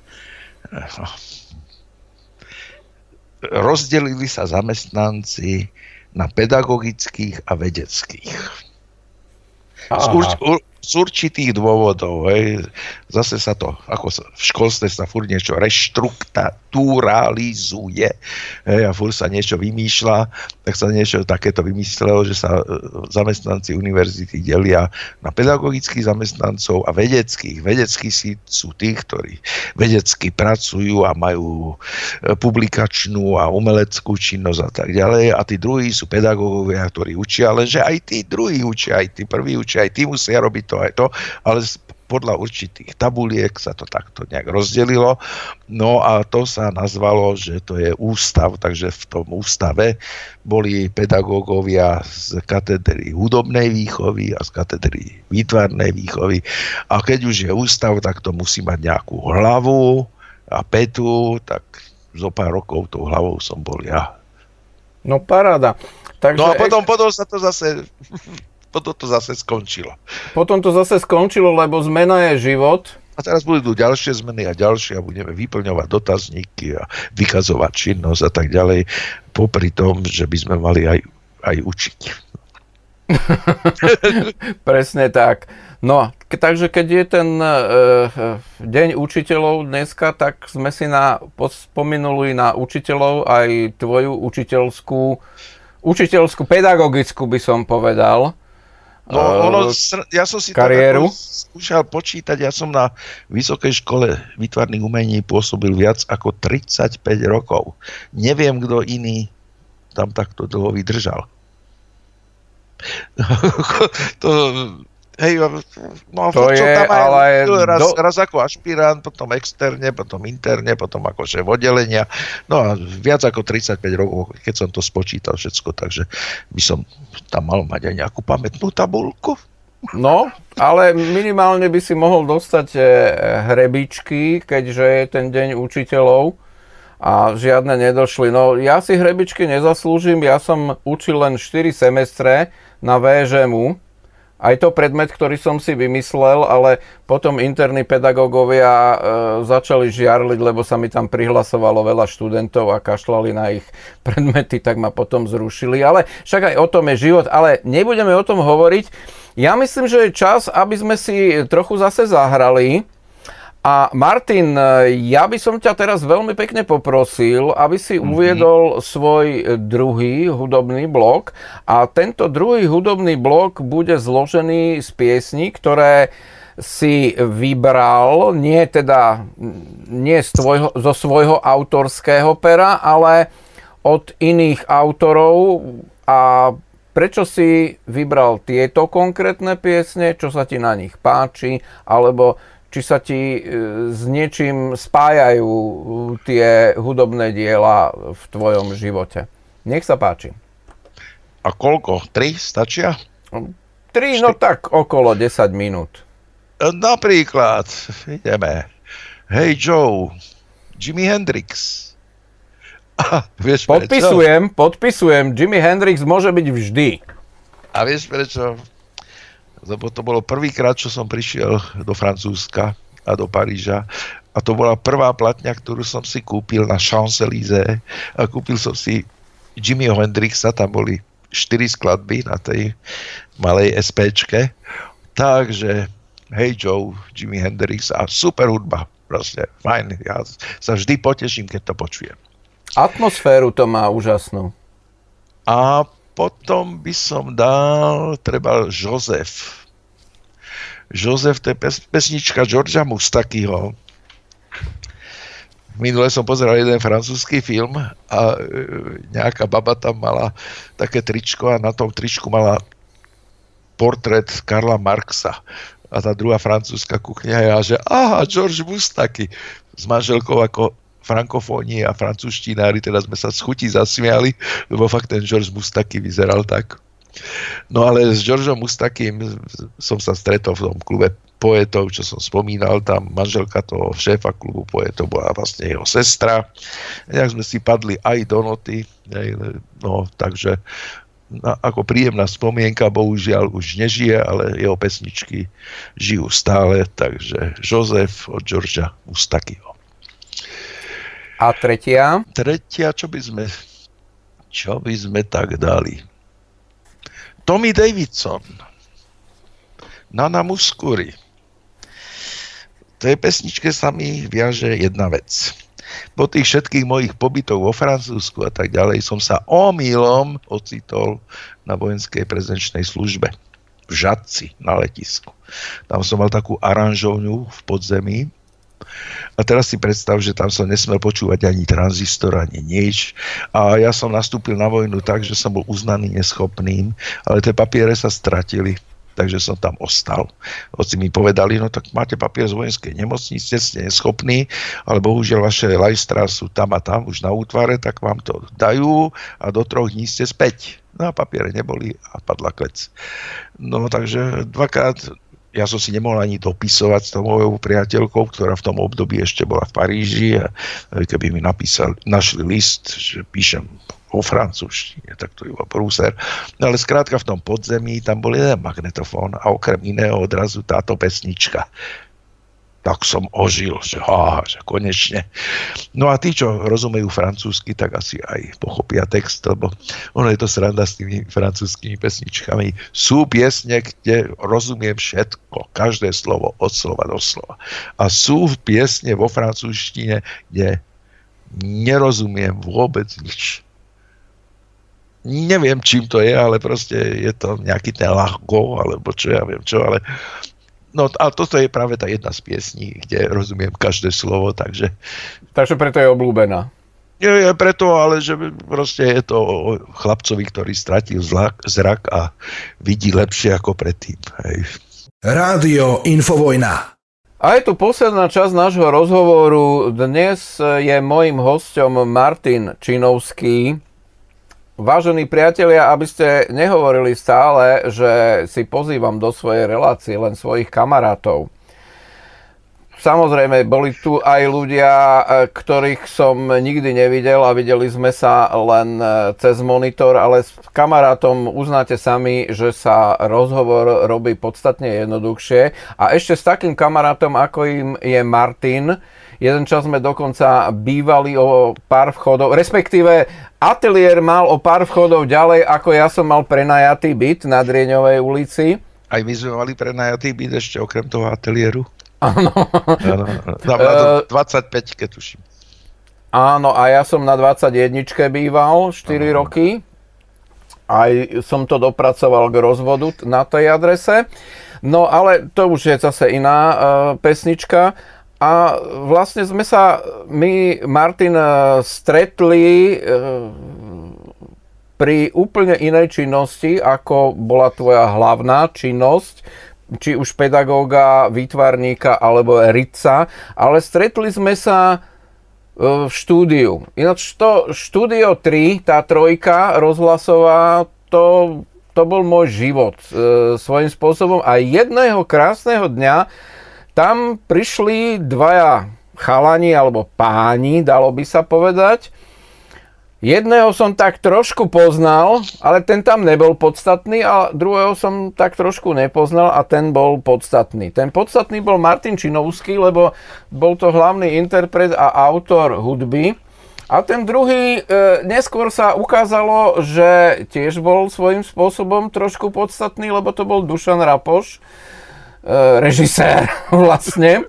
rozdelili sa zamestnanci na pedagogických a vedeckých. Z určitých dôvodov. Hej. Zase sa to, ako v školstve sa furt niečo reštrukturalizuje, hej, a furt sa niečo vymýšľa, tak sa niečo takéto vymyslelo, že sa zamestnanci univerzity delia na pedagogických zamestnancov a vedeckých. Vedeckí sú tí, ktorí vedecky pracujú a majú publikačnú a umeleckú činnosť a tak ďalej. A tí druhí sú pedagógovia, ktorí učia, lenže aj tí druhí učia, aj tí prví učia, aj tí musia robiť to aj to, ale podľa určitých tabuliek sa to takto nejak rozdelilo. No a to sa nazvalo, že to je ústav, takže v tom ústave boli pedagógovia z katedry hudobnej výchovy a z katedry výtvarnej výchovy. A keď už je ústav, tak to musí mať nejakú hlavu a petu, tak zo pár rokov tou hlavou som bol ja. No paráda. Takže no a potom sa to zase... Potom to zase skončilo. Potom to zase skončilo, lebo zmena je život. A teraz budú ďalšie zmeny a ďalšie a budeme vyplňovať dotazníky a vykazovať činnosť a tak ďalej. Popri tom, že by sme mali aj učiť. Presne tak. No, takže keď je ten deň učiteľov dneska, tak sme si spomenuli na učiteľov aj tvoju učiteľskú, pedagogickú by som povedal. No, ja som si kariéru. To skúšal počítať, ja som na Vysokej škole výtvarných umení pôsobil viac ako 35 rokov. Neviem, kto iný tam takto dlho vydržal. Hej, no to je, tam aj ale... Raz ako ašpirant, potom externe, potom interne, potom ako šéf oddelenia. No a viac ako 35 rokov, keď som to spočítal všetko, takže by som tam mal mať aj nejakú pamätnú tabuľku. No, ale minimálne by si mohol dostať hrebičky, keďže je ten deň učiteľov a žiadne nedošli. No, ja si hrebičky nezaslúžim, ja som učil len 4 semestre na VŽMu. Aj to predmet, ktorý som si vymyslel, ale potom interní pedagógovia začali žiarliť, lebo sa mi tam prihlasovalo veľa študentov a kašľali na ich predmety, tak ma potom zrušili. Ale však aj o tom je život, ale nebudeme o tom hovoriť. Ja myslím, že je čas, aby sme si trochu zase zahrali. A Martin, ja by som ťa teraz veľmi pekne poprosil, aby si uviedol svoj druhý hudobný blok. A tento druhý hudobný blok bude zložený z piesní, ktoré si vybral, nie zo svojho autorského pera, ale od iných autorov. A prečo si vybral tieto konkrétne piesne, čo sa ti na nich páči, alebo či sa ti s niečím spájajú tie hudobné diela v tvojom živote. Nech sa páči. A koľko? 3 stačia? 3, no tak okolo 10 minút. Napríklad, ideme. Hey Joe, Jimi Hendrix. Vieš Podpisujem. Jimi Hendrix môže byť vždy. A vieš prečo? Lebo to bolo prvýkrát, čo som prišiel do Francúzska a do Paríža. A to bola prvá platňa, ktorú som si kúpil na Champs-Élysées. A kúpil som si Jimiho Hendrixa, tam boli 4 skladby na tej malej SPčke. Takže Hey Joe, Jimi Hendrix a super hudba. Proste fajn. Ja sa vždy poteším, keď to počujem. Atmosféru to má úžasnú. A potom by som dal Joseph. Joseph, to je pesnička Georgea Mustakyho. Minule som pozeral jeden francúzsky film a nejaká baba tam mala také tričko a na tom tričku mala portrét Karla Marxa. A tá druhá francúzska kuchňa je, že George Mustaky s manželkou ako frankofóni a francúzštinári, teda sme sa z chuti zasmiali, lebo fakt ten George Mustaky vyzeral tak. No ale s Georgeom Mustakym som sa stretol v tom klube poetov, čo som spomínal, tam manželka toho šéfa klubu poetov bola vlastne jeho sestra. Nejak sme si padli aj do noty, no takže ako príjemná spomienka, bohužiaľ už nežije, ale jeho pesničky žijú stále, takže Joseph od Georgea Mustakyho. A tretia? Tretia, čo by sme tak dali? Tommy Davidson. Nana Muscuri. Tej pesničke sa mi viaže jedna vec. Po tých všetkých mojich pobytoch vo Francúzsku a tak ďalej som sa omylom ocitol na vojenskej prezenčnej službe v Žatci na letisku. Tam som mal takú aranžovňu v podzemí. A teraz si predstav, že tam som nesmel počúvať ani tranzistor, ani nič. A ja som nastúpil na vojnu tak, že som bol uznaný neschopným, ale tie papiere sa stratili, takže som tam ostal. Hoci mi povedali, no tak máte papier z vojenskej nemocnice, ste neschopní, ale bohužiaľ vaše lajstra sú tam a tam už na útvare, tak vám to dajú a do 3 dní ste späť. No a papiere neboli a padla klec. No takže dvakrát ja som si nemohol ani dopisovať s tou mojou priateľkou, ktorá v tom období ešte bola v Paríži a keby mi našli list, že píšem vo francúzštine, tak to iba prúser. No ale skrátka v tom podzemí tam bol jeden magnetofón a okrem iného odrazu táto pesnička. Tak som ožil, že konečne. No a tí, čo rozumejú francúzsky, tak asi aj pochopia text, lebo ono je to sranda s tými francúzskými pesničkami. Sú piesne, kde rozumiem všetko, každé slovo, od slova do slova. A sú piesne vo francúzštine, kde nerozumiem vôbec nič. Neviem, čím to je, ale proste je to nejaký ten largo, alebo čo ja viem čo, ale no a toto je práve tá jedna z piesní, kde rozumiem každé slovo, takže... Takže preto je obľúbená. Je preto, ale že proste je to o chlapcovi, ktorý stratil zrak a vidí lepšie ako predtým. Hej. Rádio Infovojna. A je tu posledná časť nášho rozhovoru. Dnes je mojím hosťom Martin Činovský. Vážení priatelia, aby ste nehovorili stále, že si pozývam do svojej relácie len svojich kamarátov. Samozrejme, boli tu aj ľudia, ktorých som nikdy nevidel a videli sme sa len cez monitor, ale s kamarátom uznáte sami, že sa rozhovor robí podstatne jednoduchšie. A ešte s takým kamarátom, ako im je Martin, jeden čas sme dokonca bývali o pár vchodov, respektíve ateliér mal o pár vchodov ďalej, ako ja som mal prenajatý byt na Drieňovej ulici. Aj my sme mali prenajatý byt ešte okrem toho ateliéru. Áno. Na 25-ke tuším. Áno, a ja som na 21-čke býval 4 roky. Aj som to dopracoval k rozvodu na tej adrese. No ale to už je zase iná pesnička. A vlastne sme sa my, Martin, stretli pri úplne inej činnosti, ako bola tvoja hlavná činnosť, či už pedagóga, výtvarníka alebo ritca, ale stretli sme sa v štúdiu. Ináč to štúdio 3, tá trojka rozhlasová, to bol môj život svojím spôsobom. A jedného krásneho dňa tam prišli dvaja chalani alebo páni, dalo by sa povedať. Jedného som tak trošku poznal, ale ten tam nebol podstatný, a druhého som tak trošku nepoznal a ten bol podstatný. Ten podstatný bol Martin Činovský, lebo bol to hlavný interpret a autor hudby. A ten druhý, neskôr sa ukázalo, že tiež bol svojím spôsobom trošku podstatný, lebo to bol Dušan Rapoš, režisér vlastne,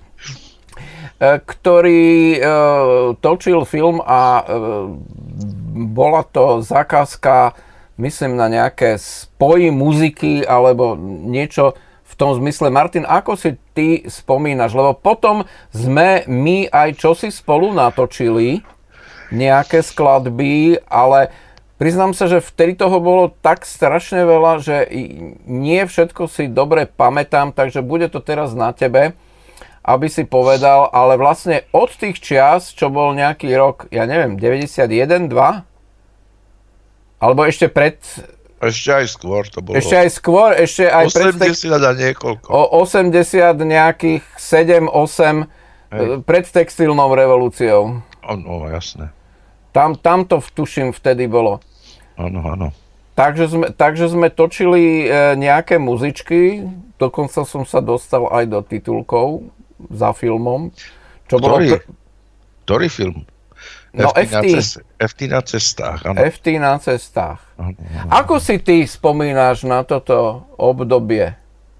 ktorý točil film a bola to zakázka, myslím, na nejaké spoji muziky alebo niečo v tom zmysle. Martin, ako si ty spomínaš? Lebo potom sme my aj čosi spolu natočili, nejaké skladby, ale priznám sa, že vtedy toho bolo tak strašne veľa, že nie všetko si dobre pamätám, takže bude to teraz na tebe, aby si povedal, ale vlastne od tých čias, čo bol nejaký rok, ja neviem, 91, 2? Alebo ešte pred... Ešte aj skôr to bolo. Ešte aj skôr, ešte aj 80 a niekoľko. O 80 nejakých 7, 8 pred textilnou revolúciou. No, jasné. Tam to tuším vtedy bolo. Áno. Takže sme točili nejaké muzičky, dokonca som sa dostal aj do titulkov za filmom. Ktorý film? No FT na cestách. Áno. FT na cestách. Áno. Ako si ty spomínaš na toto obdobie?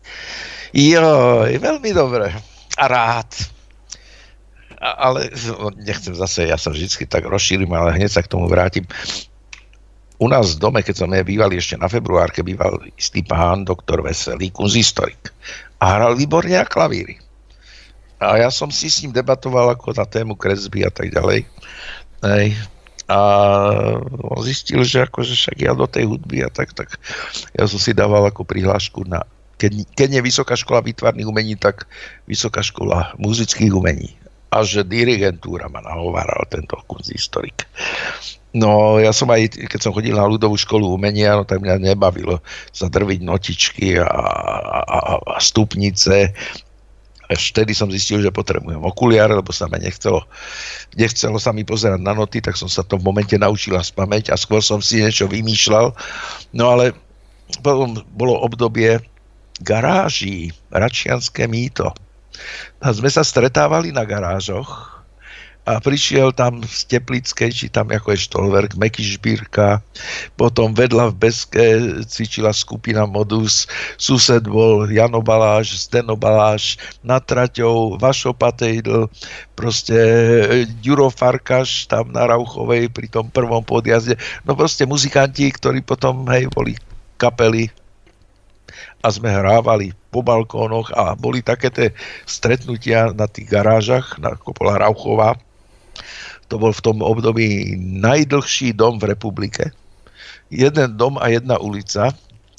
Veľmi dobre. A rád. Ale nechcem zase, ja sa vždycky tak rozšírim, ale hneď sa k tomu vrátim. U nás v dome, keď sme bývali ešte na Februárke, býval istý pán, doktor Veselý, kunsthistorik. A hral výborne na klavíri. A ja som si s ním debatoval ako na tému kresby a tak ďalej. A on zistil, že akože však ja do tej hudby a tak ja som si dával ako prihlášku na, keď nie Vysoká škola výtvarných umení, tak Vysoká škola muzických umení. A že dirigentúra ma nahováral tento kunsthistorik. No, ja som aj, keď som chodil na ľudovú školu umenia, no tak mňa nebavilo zadrviť notičky a stupnice. Až vtedy som zistil, že potrebujem okuliare, lebo sa mi nechcelo sa mi pozerať na noty, tak som sa to v momente naučila spamäť a skôr som si niečo vymýšľal. No ale bolo obdobie garáží, Račianske mýto. A sme sa stretávali na garážoch a prišiel tam z Teplickej, či tam ako je Štolverk, Meky Žbírka, potom vedľa v Beske cvičila skupina Modus, sused bol Jano Baláš, Zdeno Baláš, na traťou Vašo Patejdl, proste Ďuro Farkaš tam na Rauchovej pri tom prvom podjazde, no proste muzikanti, ktorí potom, boli kapely a sme hrávali po balkónoch a boli také tie stretnutia na tých garážach, ako bola Rauchová. To bol v tom období najdlhší dom v republike. Jeden dom a jedna ulica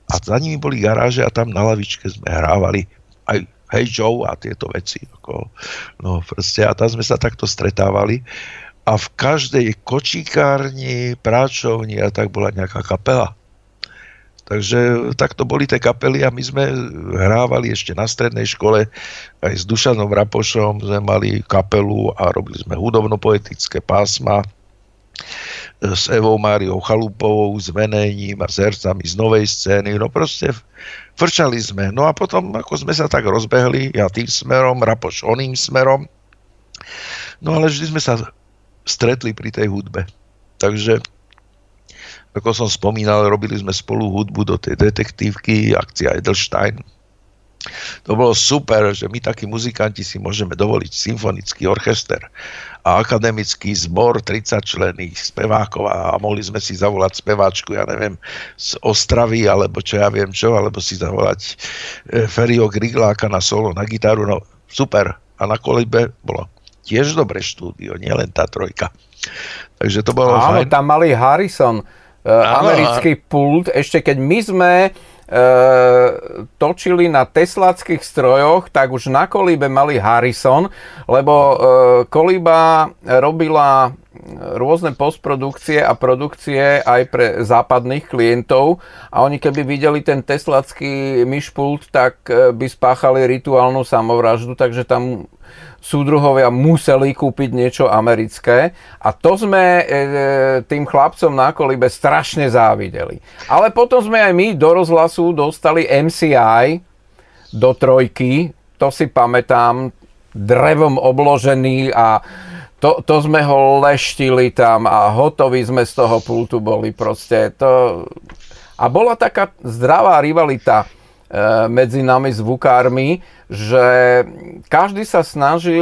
a za nimi boli garáže a tam na lavičke sme hrávali aj Hey Joe a tieto veci. No proste, a tam sme sa takto stretávali a v každej kočíkárni, práčovni a tak bola nejaká kapela. Takže takto boli tie kapely a my sme hrávali ešte na strednej škole aj s Dušanom Rapošom sme mali kapelu a robili sme hudobno-poetické pásma s Evou Máriou Chalupovou, s Venením a s hercami z Novej scény. No proste frčali sme. No a potom, ako sme sa tak rozbehli, ja tým smerom, Rapoš oným smerom, no ale vždy sme sa stretli pri tej hudbe. Takže ako som spomínal, robili sme spolu hudbu do tej detektívky, akcia Edelstein. To bolo super, že my takí muzikanti si môžeme dovoliť symfonický orchester a akademický zbor 30 členných spevákov a mohli sme si zavolať speváčku, ja neviem, z Ostravy, alebo čo ja viem čo, alebo si zavolať Ferryho Grigláka na solo, na gitaru, no super. A na Kolibe bolo tiež dobré štúdio, nielen tá trojka. Takže to bolo fajn. Áno, tam mali Harrison, americký pult, ešte keď my sme točili na teslackých strojoch, tak už na Kolíbe mali Harrison, lebo Kolíba robila rôzne postprodukcie a produkcie aj pre západných klientov a oni keby videli ten teslacký myšpult, tak by spáchali rituálnu samovraždu, takže tam súdruhovia museli kúpiť niečo americké a to sme tým chlapcom na Kolíbe strašne závideli. Ale potom sme aj my do rozhlasu dostali MCI do trojky, to si pamätám, drevom obložený a to sme ho leštili tam a hotoví sme z toho pultu boli proste. A bola taká zdravá rivalita medzi nami zvukármi, že každý sa snažil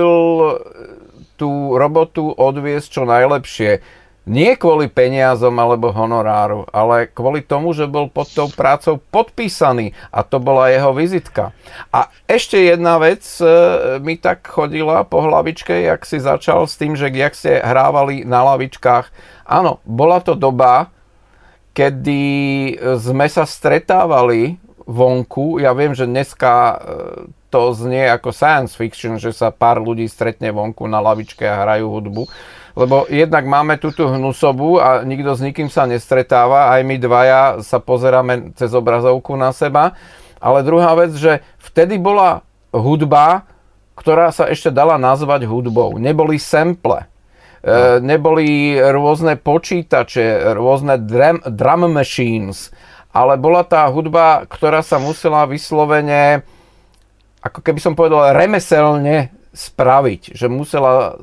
tú robotu odviesť čo najlepšie. Nie kvôli peniazom alebo honoráru, ale kvôli tomu, že bol pod tou prácou podpísaný a to bola jeho vizitka. A ešte jedna vec mi tak chodila po hlavičke, jak si začal s tým, že jak ste hrávali na lavičkách. Áno, bola to doba, kedy sme sa stretávali vonku. Ja viem, že dneska to znie ako science fiction, že sa pár ľudí stretne vonku na lavičke a hrajú hudbu. Lebo jednak máme túto hnusobu a nikto s nikým sa nestretáva, aj my dvaja sa pozeráme cez obrazovku na seba. Ale druhá vec, že vtedy bola hudba, ktorá sa ešte dala nazvať hudbou. Neboli sample, neboli rôzne počítače, rôzne drum machines, ale bola tá hudba, ktorá sa musela vyslovene, ako keby som povedal, remeselne spraviť. Že musela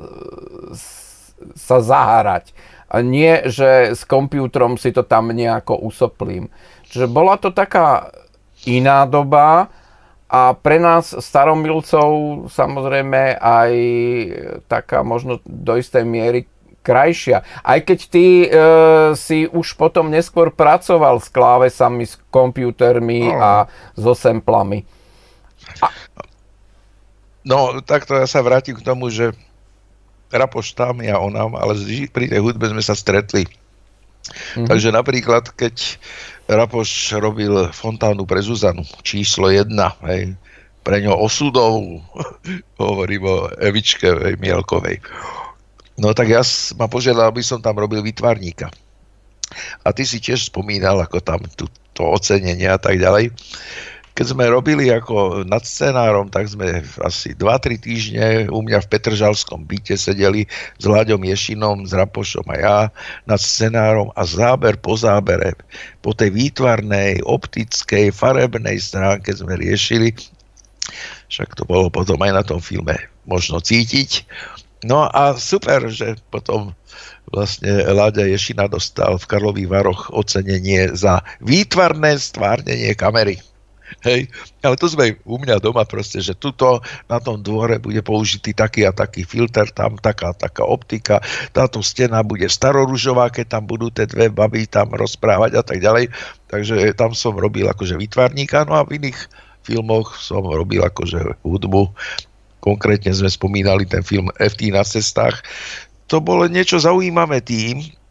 sa zahrať. A nie, že s počítačom si to tam nejako usoplím. Čiže bola to taká iná doba a pre nás staromilcov samozrejme aj taká možno do istej miery krajšia. Aj keď ty si už potom neskôr pracoval s klávesami, s počítačmi a so samplami. No, takto ja sa vrátim k tomu, že Rapoš tam, ja onam, ale pri tej hudbe sme sa stretli. Takže napríklad, keď Rapoš robil fontánu pre Zuzanu, číslo 1, hej, pre ňo osudovú, hovorím o Evičke Mielkovej. No tak ja ma požiadal, aby som tam robil výtvarníka. A ty si tiež spomínal, ako tam to ocenenie a tak ďalej. Keď sme robili ako nad scenárom, tak sme asi 2-3 týždne u mňa v Petržalskom byte sedeli s Láďom Ješinom, s Rapošom a ja nad scenárom a záber po zábere, po tej výtvarnej, optickej, farebnej stránke sme riešili. Však to bolo potom aj na tom filme možno cítiť. No a super, že potom vlastne Láďa Ješina dostal v Karlových Varoch ocenenie za výtvarné stvárnenie kamery. Hej, ale to sme u mňa doma proste, že tuto na tom dvore bude použitý taký a taký filter, tam taká optika, táto stena bude staroružová, keď tam budú tie dve baby tam rozprávať a tak ďalej. Takže tam som robil akože výtvarníka, no a v iných filmoch som robil akože hudbu. Konkrétne sme spomínali ten film FT na cestách. To bolo niečo zaujímavé tým,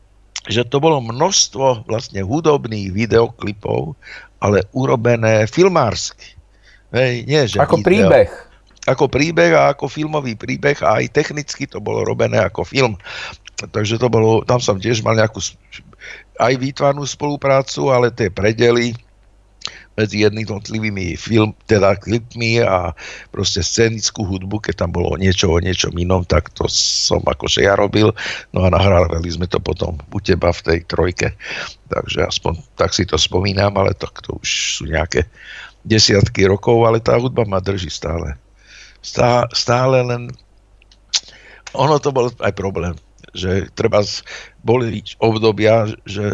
že to bolo množstvo vlastne hudobných videoklipov, ale urobené filmársky. Hej, nie, že ako video. príbeh. Ako príbeh a ako filmový príbeh a aj technicky to bolo robené ako film. Takže to bolo, tam som tiež mal nejakú aj výtvarnú spoluprácu, ale tie predely medzi jednotlivými klipmi a proste scénickú hudbu, keď tam bolo niečo o niečom inom, tak to som akože ja robil. No a nahrávali sme to potom u teba v tej trojke. Takže aspoň tak si to spomínam, ale to už sú nejaké desiatky rokov, ale tá hudba ma drží stále. Stále len ono to bol aj problém, že treba boli obdobia, že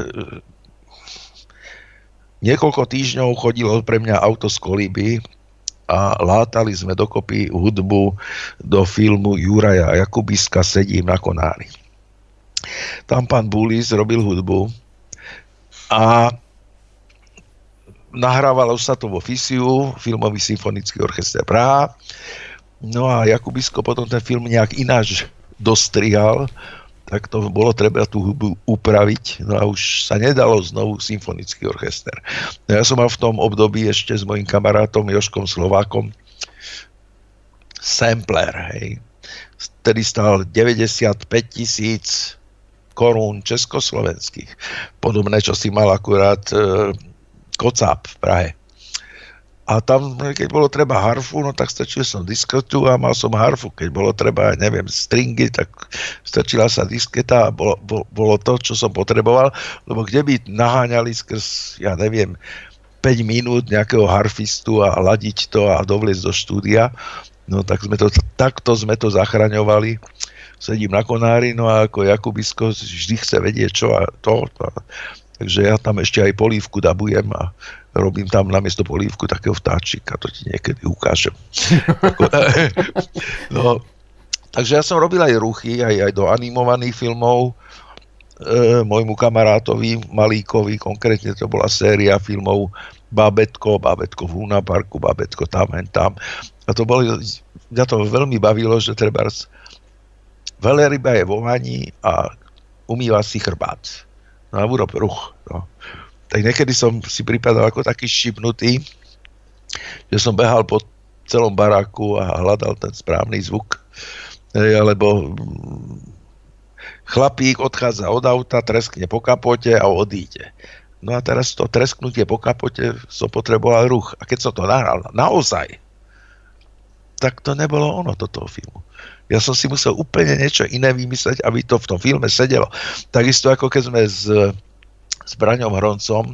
niekoľko týždňov chodilo pre mňa auto z Kolíby a látali sme dokopy hudbu do filmu Juraja Jakubiska Sedím na konári. Tam pán Bulis robil hudbu a nahrávalo sa to vo FISIu, Filmový symfonický orchester Praha. No a Jakubisko potom ten film nejak ináč dostrihal, tak to bolo treba tú hudbu upraviť, no a už sa nedalo znovu symfonický orchester. No ja som mal v tom období ešte s mojím kamarátom Jožkom Slovákom sampler, hej. Vtedy stál 95 000 korún československých. Podobné, čo si mal akurát Kocáb v Prahe. A tam, keď bolo treba harfu, no tak stačil som disketu a mal som harfu. Keď bolo treba, neviem, stringy, tak stačila sa disketa a bolo to, čo som potreboval. Lebo kde by naháňali skrz, ja neviem, 5 minút nejakého harfistu a ladiť to a dovliecť do štúdia, no tak takto sme to zachraňovali. Sedím na konári, no a ako Jakubisko vždy chce vedieť, čo a to. Takže ja tam ešte aj polívku dabujem a robím tam namiesto polívku takého vtáčika, to ti niekedy ukážem. No, takže ja som robil aj ruchy, aj do animovaných filmov. Môjmu kamarátovi Malíkovi, konkrétne to bola séria filmov Bábätko v Luna Parku, Bábätko tam. A to bolo, mňa to veľmi bavilo, že trebárs veľryba je vo vani a umýva si chrbát. No a urob ruch. No. Tak niekedy som si pripadal ako taký šibnutý, že som behal po celom baráku a hľadal ten správny zvuk. Alebo chlapík odchádza od auta, treskne po kapote a odíde. No a teraz to tresknutie po kapote som potreboval ruch. A keď som to nahral naozaj, tak to nebolo ono do toho filmu. Ja som si musel úplne niečo iné vymysleť, aby to v tom filme sedelo. Takisto ako keď sme s Braňom Hroncom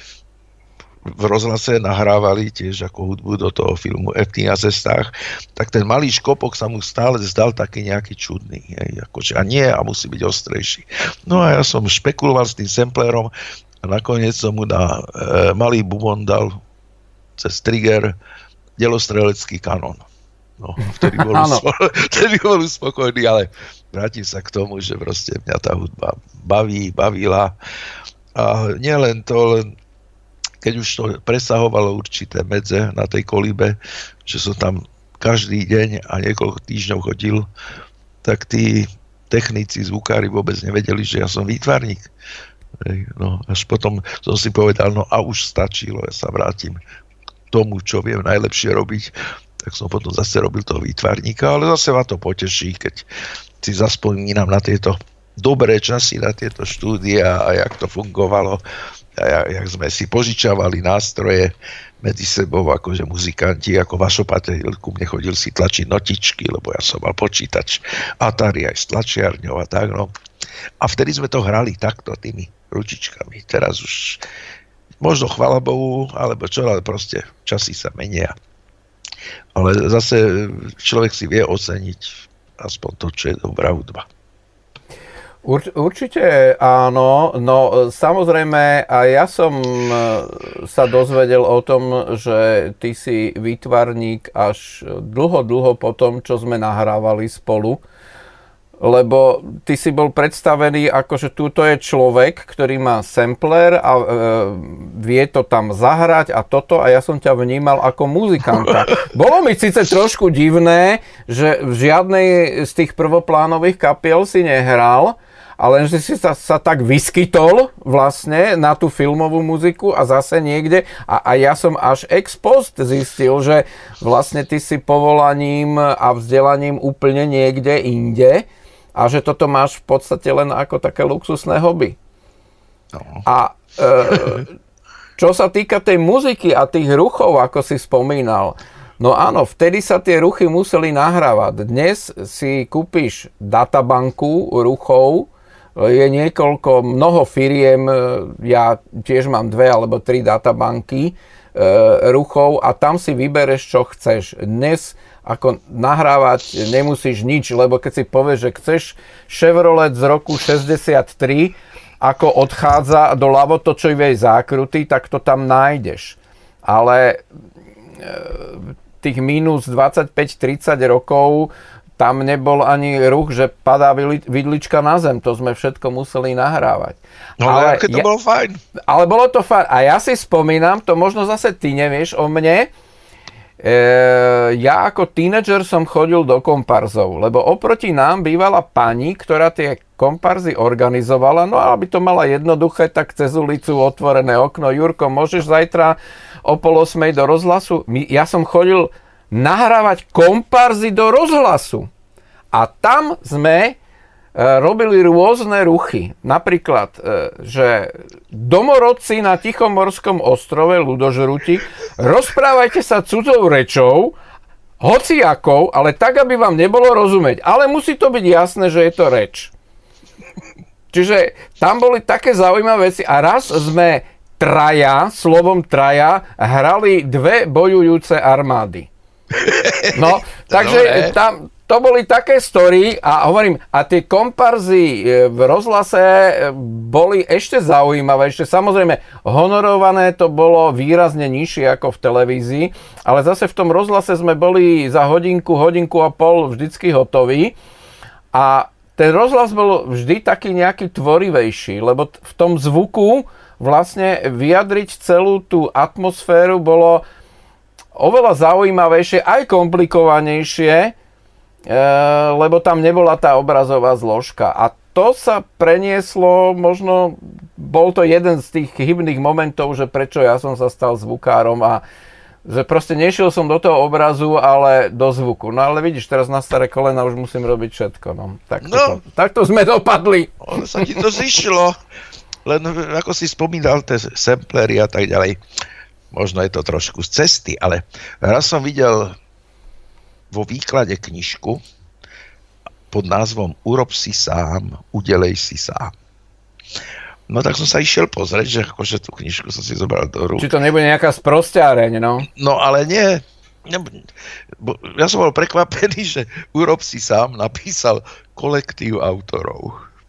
v rozhlase nahrávali tiež ako hudbu do toho filmu F na cestách, tak ten malý škopok sa mu stále zdal taký nejaký čudný. Akože, a nie, a musí byť ostrejší. No a ja som špekuloval s tým samplerom a nakoniec som mu na malý bubon dal cez trigger delostrelecký kanón. No, vtedy bol uspokojný, ale vrátim sa k tomu, že proste mňa tá hudba bavila. A nie len to, len keď už to presahovalo určité medze na tej Kolíbe, že som tam každý deň a niekoľko týždňov chodil, tak tí technici, zvukári vôbec nevedeli, že ja som výtvarník. No, až potom som si povedal, no a už stačilo, ja sa vrátim k tomu, čo viem najlepšie robiť. Tak som potom zase robil toho výtvarníka, ale zase ma to poteší, keď si zaspomínam na tieto dobré časy, na tieto štúdia a jak to fungovalo a jak sme si požičavali nástroje medzi sebou, akože muzikanti, ako Vašo Pateľ ku mne chodil si tlačiť notičky, lebo ja som mal počítač Atari aj s tlačiarňou a tak, no. A vtedy sme to hrali takto, tými ručičkami. Teraz už možno chvála Bohu, alebo čo, ale proste časy sa menia. Ale zase človek si vie oceniť aspoň to, čo je dobrá hudba. Určite áno. No samozrejme, aj ja som sa dozvedel o tom, že ty si výtvarník až dlho po tom, čo sme nahrávali spolu. Lebo ty si bol predstavený ako, že túto je človek, ktorý má sampler a vie to tam zahrať a toto a ja som ťa vnímal ako muzikanta. Bolo mi síce trošku divné, že v žiadnej z tých prvoplánových kapiel si nehral, ale že si sa tak vyskytol vlastne na tú filmovú muziku a zase niekde a ja som až ex post zistil, že vlastne ty si povolaním a vzdelaním úplne niekde inde a že toto máš v podstate len ako také luxusné hobby. No. A čo sa týka tej muziky a tých ruchov, ako si spomínal, no áno, vtedy sa tie ruchy museli nahrávať. Dnes si kúpiš databanku ruchov, je mnoho firiem, ja tiež mám 2 alebo 3 databanky ruchov a tam si vybereš, čo chceš. Dnes ako nahrávať nemusíš nič, lebo keď si povieš, že chceš Chevrolet z roku 63, ako odchádza do ľavotočivej zákruty, tak to tam nájdeš. Ale tých minus 25-30 rokov tam nebol ani ruch, že padá vidlička na zem. To sme všetko museli nahrávať. No ale to bolo fajn. Ale bolo to fajn. A ja si spomínam, to možno zase ty nevieš o mne, ja ako tínedžer som chodil do komparzov, lebo oproti nám bývala pani, ktorá tie komparzy organizovala, no a aby to mala jednoduché, tak cez ulicu otvorené okno. Jurko, môžeš zajtra o 7:30 do rozhlasu? Ja som chodil nahrávať komparzy do rozhlasu. A tam sme robili rôzne ruchy. Napríklad, že domorodci na Tichomorskom ostrove, ľudožruti, rozprávajte sa cudzou rečou, hociakou, ale tak, aby vám nebolo rozumieť. Ale musí to byť jasné, že je to reč. Čiže tam boli také zaujímavé veci a raz sme slovom traja, hrali 2 bojujúce armády. No, takže tam to boli také story a hovorím, a tie komparzy v rozhlase boli ešte zaujímavé, ešte samozrejme honorované to bolo výrazne nižšie ako v televízii, ale zase v tom rozhlase sme boli za hodinku a pol vždycky hotoví a ten rozhlas bol vždy taký nejaký tvorivejší, lebo v tom zvuku vlastne vyjadriť celú tú atmosféru bolo oveľa zaujímavejšie, aj komplikovanejšie, lebo tam nebola tá obrazová zložka. A to sa prenieslo, možno bol to jeden z tých chybných momentov, že prečo ja som sa stal zvukárom a že proste nešiel som do toho obrazu, ale do zvuku. No ale vidíš, teraz na staré kolena už musím robiť všetko. No. Takto sme dopadli. Ono sa ti to zišlo. Len ako si spomínal, tie samplery a tak ďalej. Možno je to trošku z cesty, ale raz som videl vo výklade knižku pod názvom Urob si sám, udelej si sám. No tak som sa išiel pozrieť, že akože tú knižku som si zobral do rúk. Či to nebude nejaká sprosťáreň, no? No ale nie. Ja som bol prekvapený, že Urob si sám napísal kolektív autorov.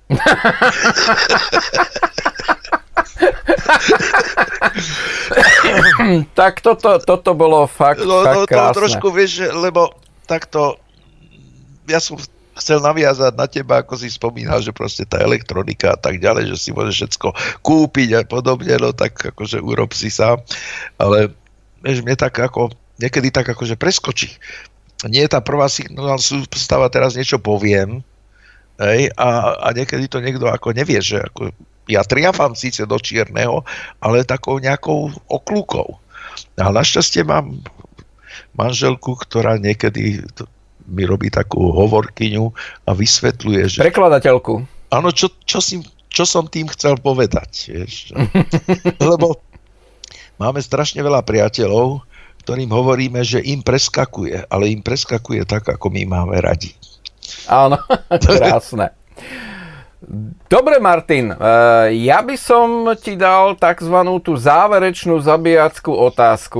Tak toto bolo fakt krásne. To trošku vieš, lebo takto ja som chcel naviazať na teba, ako si spomínal, že proste tá elektronika a tak ďalej, že si môžeš všetko kúpiť a podobne, no tak akože urob si sám, ale vieš, mne tak ako niekedy tak akože preskočí. Nie je tá prvá signál sústava, teraz niečo poviem, hej, a niekedy to niekto ako nevie, že ako ja triafam síce do čierneho, ale takou nejakou oklúkou. A našťastie mám manželku, ktorá niekedy mi robí takú hovorkyňu a vysvetľuje, že... Prekladateľku. Áno, čo som tým chcel povedať. Vieš? Lebo máme strašne veľa priateľov, ktorým hovoríme, že im preskakuje, ale im preskakuje tak, ako my máme radi. Áno, krásne. Dobre, Martin, ja by som ti dal takzvanú tú záverečnú zabíjackú otázku.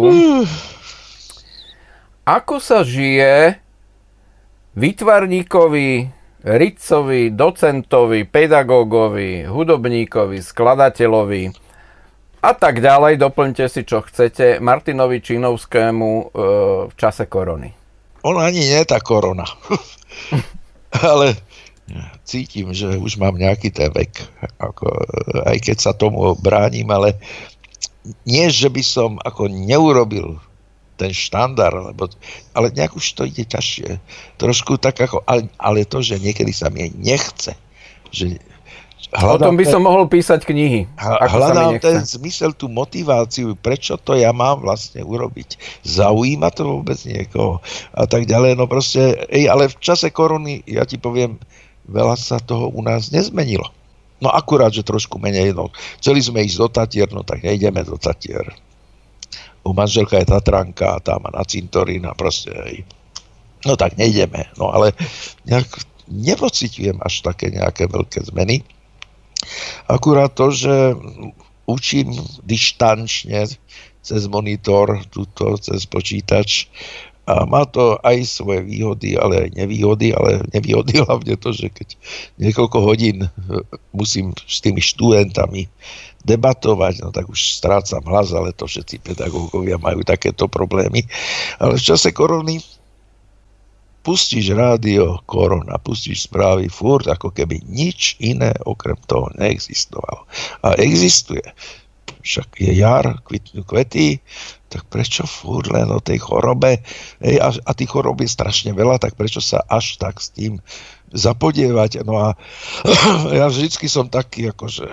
Ako sa žije výtvarníkovi, ritcovi, docentovi, pedagógovi, hudobníkovi, skladateľovi a tak ďalej, doplňte si, čo chcete, Martinovi Činovskému v čase korony? Ono ani nie je tá korona. Ale cítim, že už mám nejaký ten vek, ako, aj keď sa tomu bránim, ale nie, že by som ako neurobil ten štandard, ale nejak už to ide ťažšie. Trošku tak ako, ale to, že niekedy sa mi nechce, že O tom by som mohol písať knihy. Hľadám ten zmysel, tú motiváciu, prečo to ja mám vlastne urobiť. Zaujíma to vôbec niekoho a tak ďalej. No proste, ale v čase korony, ja ti poviem, veľa sa toho u nás nezmenilo. No akurát, že trošku menej. No, chceli sme ísť do Tatier, no tak nejdeme do Tatier. U manželka je Tatranka, tá má na cintorín a proste, no tak nejdeme. No ale nejak nepociťujem až také nejaké veľké zmeny. Akurát to, že učím dištančne cez monitor, cez počítač a má to aj svoje výhody, ale aj nevýhody, hlavne to, že keď niekoľko hodín musím s tými študentami debatovať, no tak už strácam hlas, ale to všetci pedagógovia majú takéto problémy. Ale v čase korony pustíš rádio, korona, pustíš správy, furt, ako keby nič iné okrem toho neexistovalo. A existuje. Však je jar, kvitnú kvety, tak prečo furt len o tej chorobe? A tých chorob je strašne veľa, tak prečo sa až tak s tým zapodievať? No a ja vždycky som taký, akože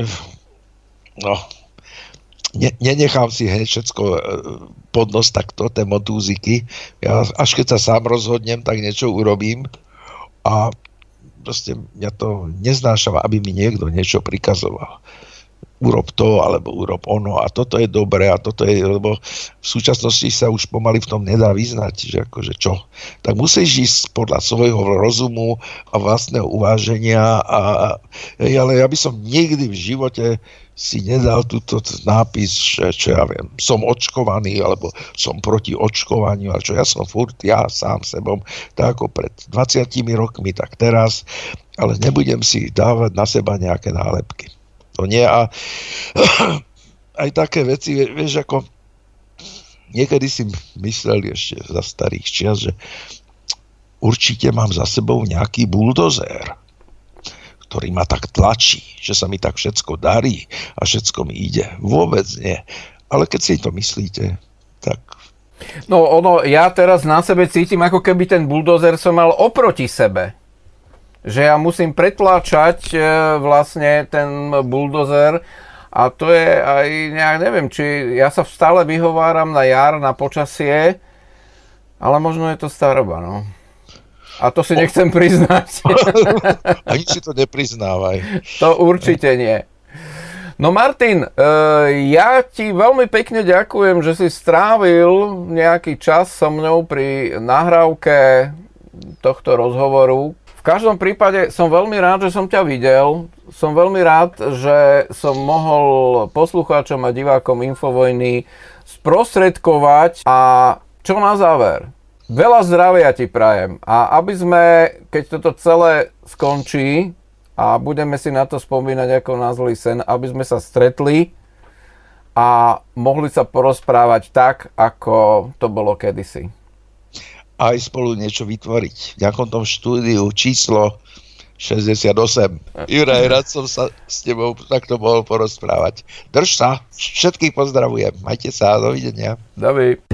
nenechám si všetko pod nos takto, tie motúziky. Ja až keď sa sám rozhodnem, tak niečo urobím a proste mňa to neznášava, aby mi niekto niečo prikazoval. Urob to, alebo urob ono a toto je dobré a toto je, lebo v súčasnosti sa už pomaly v tom nedá vyznať, že akože čo. Tak musíš ísť podľa svojho rozumu a vlastného uváženia ale ja by som nikdy v živote si nedal túto nápis, že čo ja viem, som očkovaný, alebo som proti očkovaniu, a čo ja som furt ja sám sebom, tak ako pred 20 rokmi, tak teraz, ale nebudem si dávať na seba nejaké nálepky. To nie a aj také veci, vieš, ako niekedy si mysleli ešte za starých čias, že určite mám za sebou nejaký buldozér, ktorý ma tak tlačí, že sa mi tak všetko darí a všetko mi ide. Vôbec nie. Ale keď si to myslíte, tak... No ja teraz na sebe cítim, ako keby ten buldozer som mal oproti sebe. Že ja musím pretláčať vlastne ten buldozer a to je aj nejak, neviem, či ja sa stále vyhováram na jar, na počasie, ale možno je to staroba, no. A to si nechcem priznať. Ani si to nepriznávaj. To určite nie. No Martin, ja ti veľmi pekne ďakujem, že si strávil nejaký čas so mnou pri nahrávke tohto rozhovoru. V každom prípade som veľmi rád, že som ťa videl. Som veľmi rád, že som mohol poslucháčom a divákom Infovojny sprostredkovať. A čo na záver? Veľa zdravia ti prajem. A aby sme, keď toto celé skončí a budeme si na to spomínať ako na zlý sen, aby sme sa stretli a mohli sa porozprávať tak, ako to bolo kedysi. Aj spolu niečo vytvoriť. V nejakom tom štúdiu číslo 68. Juraj, rád som sa s tebou takto mohol porozprávať. Drž sa, všetkých pozdravujem. Majte sa, dovidenia. Dovi.